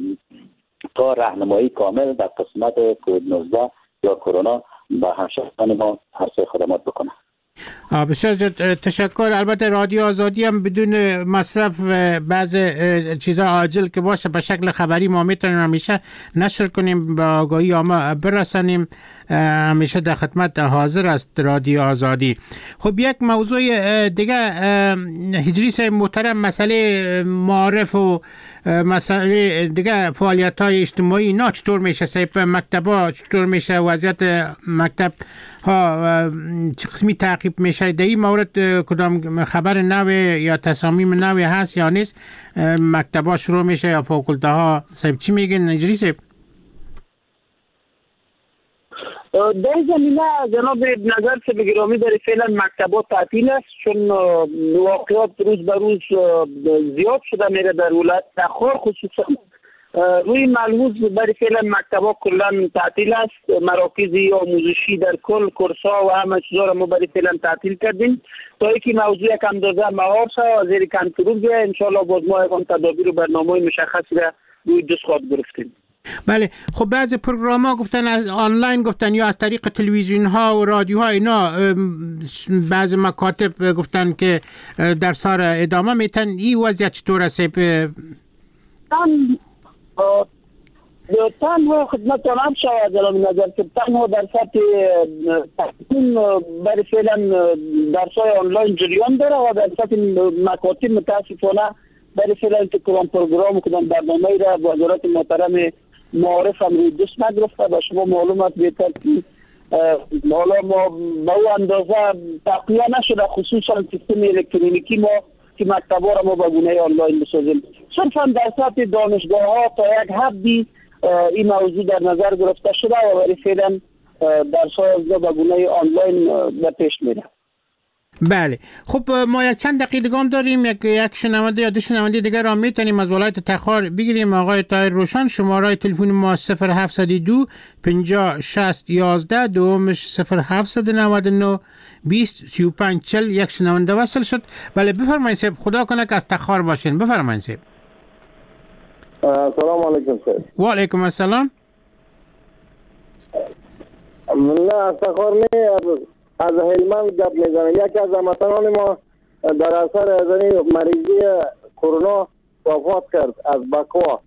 تا راهنمایی کامل در قسمت کووید 19 یا کرونا به همشهریان ما هر سه خدمات بکنه. بسیار تشکر. البته رادیو آزادی هم بدون مصرف بعض چیزا عاجل که باشه به شکل خبری ما میتونیم همیشه نشر کنیم، به آگاهی عامه برسانیم. همیشه در خدمت حاضر است رادیو آزادی. خب یک موضوع دیگه هجری صاحب محترم، مسئله معارف و مسئله دیگه فعالیت‌های اجتماعی اینا چطور میشه؟ صاحب مکتب‌ها چطور میشه؟ وضعیت مکتب ها چه قسمی تعقیب میشه؟ در این مورد کدام خبر نو یا تصامیم نو هست یا نیست؟ مکتب‌ها شروع میشه یا فاکولته ها؟ صاحب چی میگن هجری صاحب؟ در زمینه جناب نظر که بگرامی در فعلا مکتبات تعطیل است، چون واقعات روز به روز زیاد شده میره در ولایت تخار. خصوصا روی ملحوظ برای فعلا مکتبات کلا تعطیل است. مراکزی آموزشی در کل کورس‌ها و همه چیزا را ما برای فعلا تعطیل کردیم تا اینکه موضوع یک اندازه مهار شد زیر کنترل بیاید. ان شاء الله باز ما یک تدابیر و برنامه‌های مشخصی را روی دست خواهد گرفتیم. بله. خب بعضی پروگرام ها گفتن از آنلاین گفتن یا از طریق تلویزیون ها و رادیوها اینا، بعضی مکاتب گفتن که درس ها را ادامه میتن. این وضعیت چطور است؟ تنها خدمت هم شود جناب نظر که تنها در سطح تحصیل برای فعلا درس های آنلاین جریان داره و در سطح مکاتب متاسفانه برای فعلا که کدام پروگرام کدام برنامه را وزارت محترم معارف هم روی دست نگرفته. و شما معلومات بهتر که حالا ما به او اندازه تقویه نشده، خصوصا سیستم الکترونیکی ما که مکتب‌ها را ما به گونه آنلاین بسازیم. صرفا در سطح دانشگاه ها تا یک حدی این موضوع در نظر گرفته شده و برای فعلا درس‌ها به گونه آنلاین به پیش میره. بله. خب ما یک چند دقیقه هم داریم. یک شنونده یا دو شنونده دیگر را میتونیم از ولایت تخار بگیریم. آقای طاهر روشن، شماره تلفن ما 072 50 60 11 دومش 0799 20 35 40. یک شنونده وصل شد. بله بفرمایید صاحب. خدا کنه که از تخار باشین. بفرمایید صاحب. سلام علیکم صاحب. و علیکم السلام. نه از تخار نه، از هلمند گپ میزنم. یکی از هموطنان ما در اثر مریضی کرونا وفات کرد از بکوا.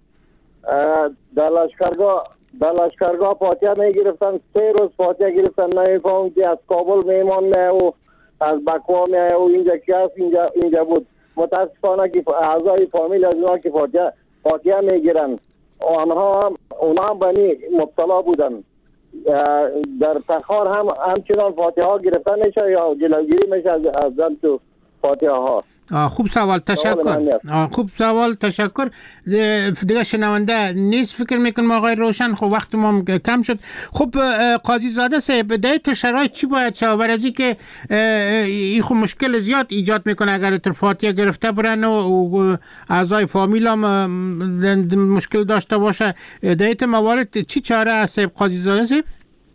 در لشکرگاه فاتحه میگرفتن، 3 روز فاتحه گرفتن. نمیفهم که از کابل میمان نه و از بکوا میایه و اینجا کی هست، اینجا بود. متاسفانه که اعضای فامیل از اونا که فاتحه میگیرن اونا هم بنی مبتلا بودن. در تخار هم همچنان فاتحه ها گرفتن میشه یا جلوگیری میشه از تو فاتحه ها؟ خوب سوال، تشکر. خوب سوال، تشکر. دیگه شنونده نیست فکر میکنم آقای روشن. خب وقت ما کم شد. خب قاضی زاده صاحب، در شرایط چی باید شود؟ برای که این خب مشکل زیاد ایجاد میکنه اگر تر فاتحه گرفته برن و اعضای فامیل هم مشکل داشته باشه. در موارد چی چاره است قاضی زاده صاحب؟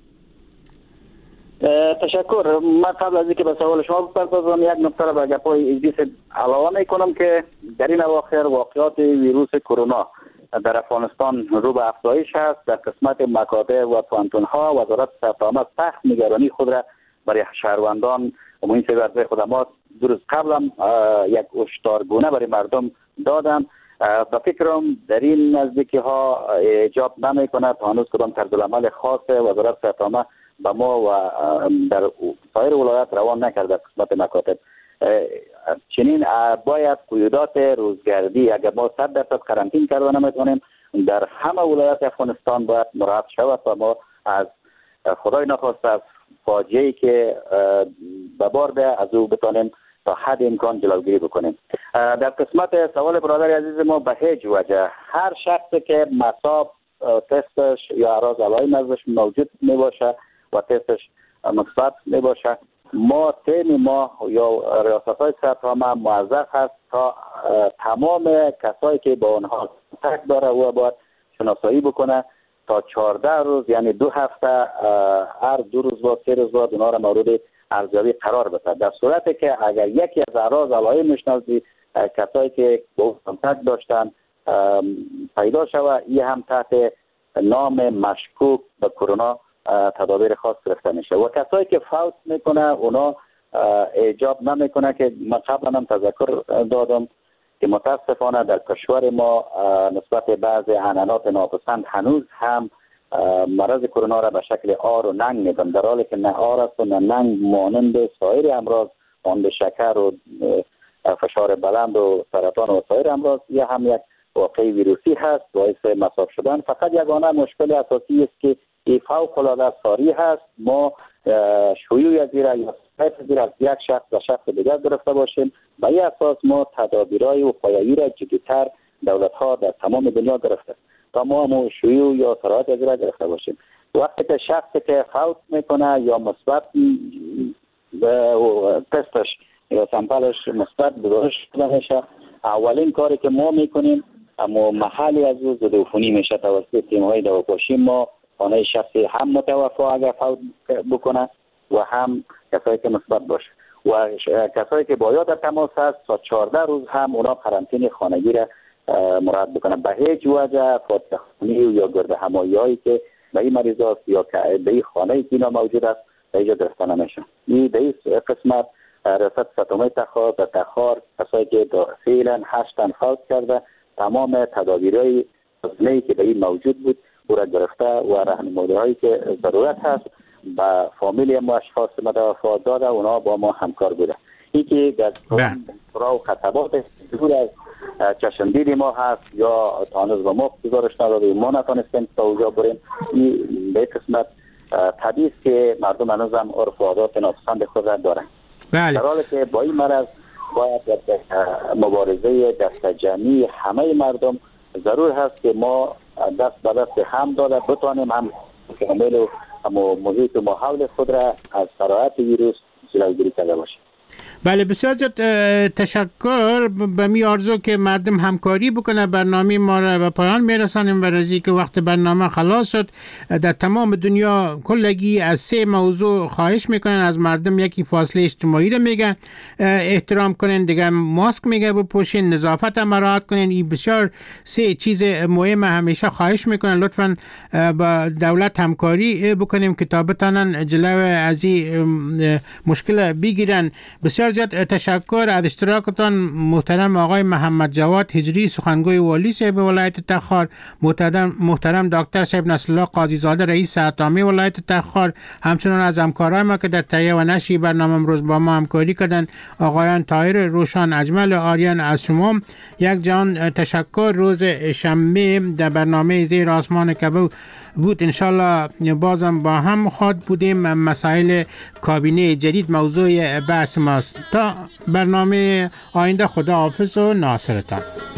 تشکر. من قبل از اینکه به سوال شما بپردازم یک نکته را به گپ‌های ادریس علاوه میکنم که در این اواخر واقعات ویروس کرونا در افغانستان رو به افزایش است. در قسمت مکاتب و پانتون‌ها وزارت صحت عامه سخت نگرانی خود را برای شهروندان و این سوی خدمات 2 روز قبل هم یک هشدارگونه برای مردم دادم. به فکرم در این نزدیکی ها ایجاب نمیکنه تا هنوز کدام طرزالعمل خاص وزارت صحت عامه به ما و در سایر ولایات روان نکرده. قسمت مکاتب چنین باید قیودات روزگردی اگر ما 100% قرنطین کرده نمیتونیم در همه ولایات افغانستان باید مراعات شود و ما از خدای نخواسته از فاجعه‌ای که به بارده از او بتونیم تا حد امکان جلوگیری بکنیم. در قسمت سوال برادر عزیز ما به هیچ وجه هر شخصی که مصاب تستش یا اعراض علائم ازش موجود می باشه و تستش مثبت می باشه، ما تیم ما یا ریاست‌های صحت عامه موظف هست تا تمام کسایی که با آنها تک داره و باید شناسایی بکنه تا 14 روز یعنی 2 هفته هر 2 روز و 3 روز بعد اونها را مورد ارزیابی قرار بده. در صورتی که اگر یکی از اعراض علائم نشناسی کسایی که با کانتاکت داشتن پیدا شود، این هم تحت نام مشکوک به کرونا تدابیر خاص گرفته میشه و کسایی که فوت میکنه اونا ایجاب نمیکنه که من قبلا هم تذکر دادم که متاسفانه در کشور ما نسبت بعض عنعنات ناپسند هنوز هم مرض کرونا را به شکل آر و ننگ میدن، در حالی که نه آر است و نه ننگ مانند سایر امراض مانند شکر و فشار بلند و سرطان و سایر امراض یا هم یک واقعی ویروسی هست باعث مصاب شدن. فقط یگانه مشکل اساسی است که فوق العاده ساری هست، ما شیوع از زیر از یک شخص به شخص دیگر گرفته باشیم. به این اساس ما تدابیرهای وقایوی را جدی‌تر دولت‌ها در تمام دنیا گرفته تا ما شیوع یا سرایت از زیر گرفته باشیم. وقتی که شخصی که فوت میکنه یا مثبت تستش یا سامپلش مثبت گزارش شده میشه، اولین کاری که ما میکنیم اما محلی از او ضدعفونی میشه توسط تیم‌های دواپاشی ما خانه شخصی هم متوفا اگر فوت بکنه و هم کسایی که مثبت باشه و کسایی که با یا در تماس هست تا 14 روز هم اونا قرنطینه خانگی را مراد بکنه. به هیچ وجه فاتحخانی یا گرد همایی‌هایی که به این مریض هست یا که به این خانه که اینا موجود است به اینجا گرفته نمیشه. این به این قسمت ریاست ستمه تخار کسایی که فعلا 8 تن فوت کرده تمام تدابیرهای لازمه‌ای که به این موجود بود او را گرفته و راهنمایی‌هایی که ضرورت هست به فامیل ما اشخاص متوفا داده اونا با ما همکار بوده. این که در و خطبات دور از چشمدید ما هست یا تانوز با ما گزارش نداده ما نتانستیم تا اونجا بریم. این به قسمت طبیعی است که مردم هنوز هم عرف و عادات ناپسند خود را دارن. بله. در حالی که با این مرض باید مبارزه دست جمعی همه مردم ضرور هست که ما دست به دست هم داده بتوانیم هم کامل و محیط و ماحول خود را از سرایت ویروس جلوگیری کرده باشیم. بله بسیار زیاد تشکر. به می آرزو که مردم همکاری بکنه برنامه ما را به پایان میرسانیم و رزی که وقت برنامه خلاص شد. در تمام دنیا کلگی از 3 موضوع خواهش میکنن از مردم. یکی فاصله اجتماعی را میگن احترام کنین، دیگه ماسک میگه بپوشین، نظافت هم مراعات کنین. این بسیار 3 چیز مهم همیشه خواهش میکنن لطفاً با دولت همکاری بکنیم که تا بتانن جلو از این مشکل بگیرن. بسیار زیاد تشکر از اشتراکتان محترم آقای محمد جواد هجری سخنگوی والی صاحب ولایت تخار، محترم دکتر صاحب نصرالله قاضی زاده رئیس اتامی ولایت تخار، همچنان از همکارای ما که در تهیه و نشر برنامه امروز با ما همکاری کردن آقایان طاهر روشن اجمل آریان. از شما یک جان تشکر. روز شنبه در برنامه زیر آسمان کبو بود انشالله بازم با هم خواهد بودیم. مسائل کابینه جدید موضوع بحث ماست. تا برنامه آینده خدا حافظ و ناصرتان.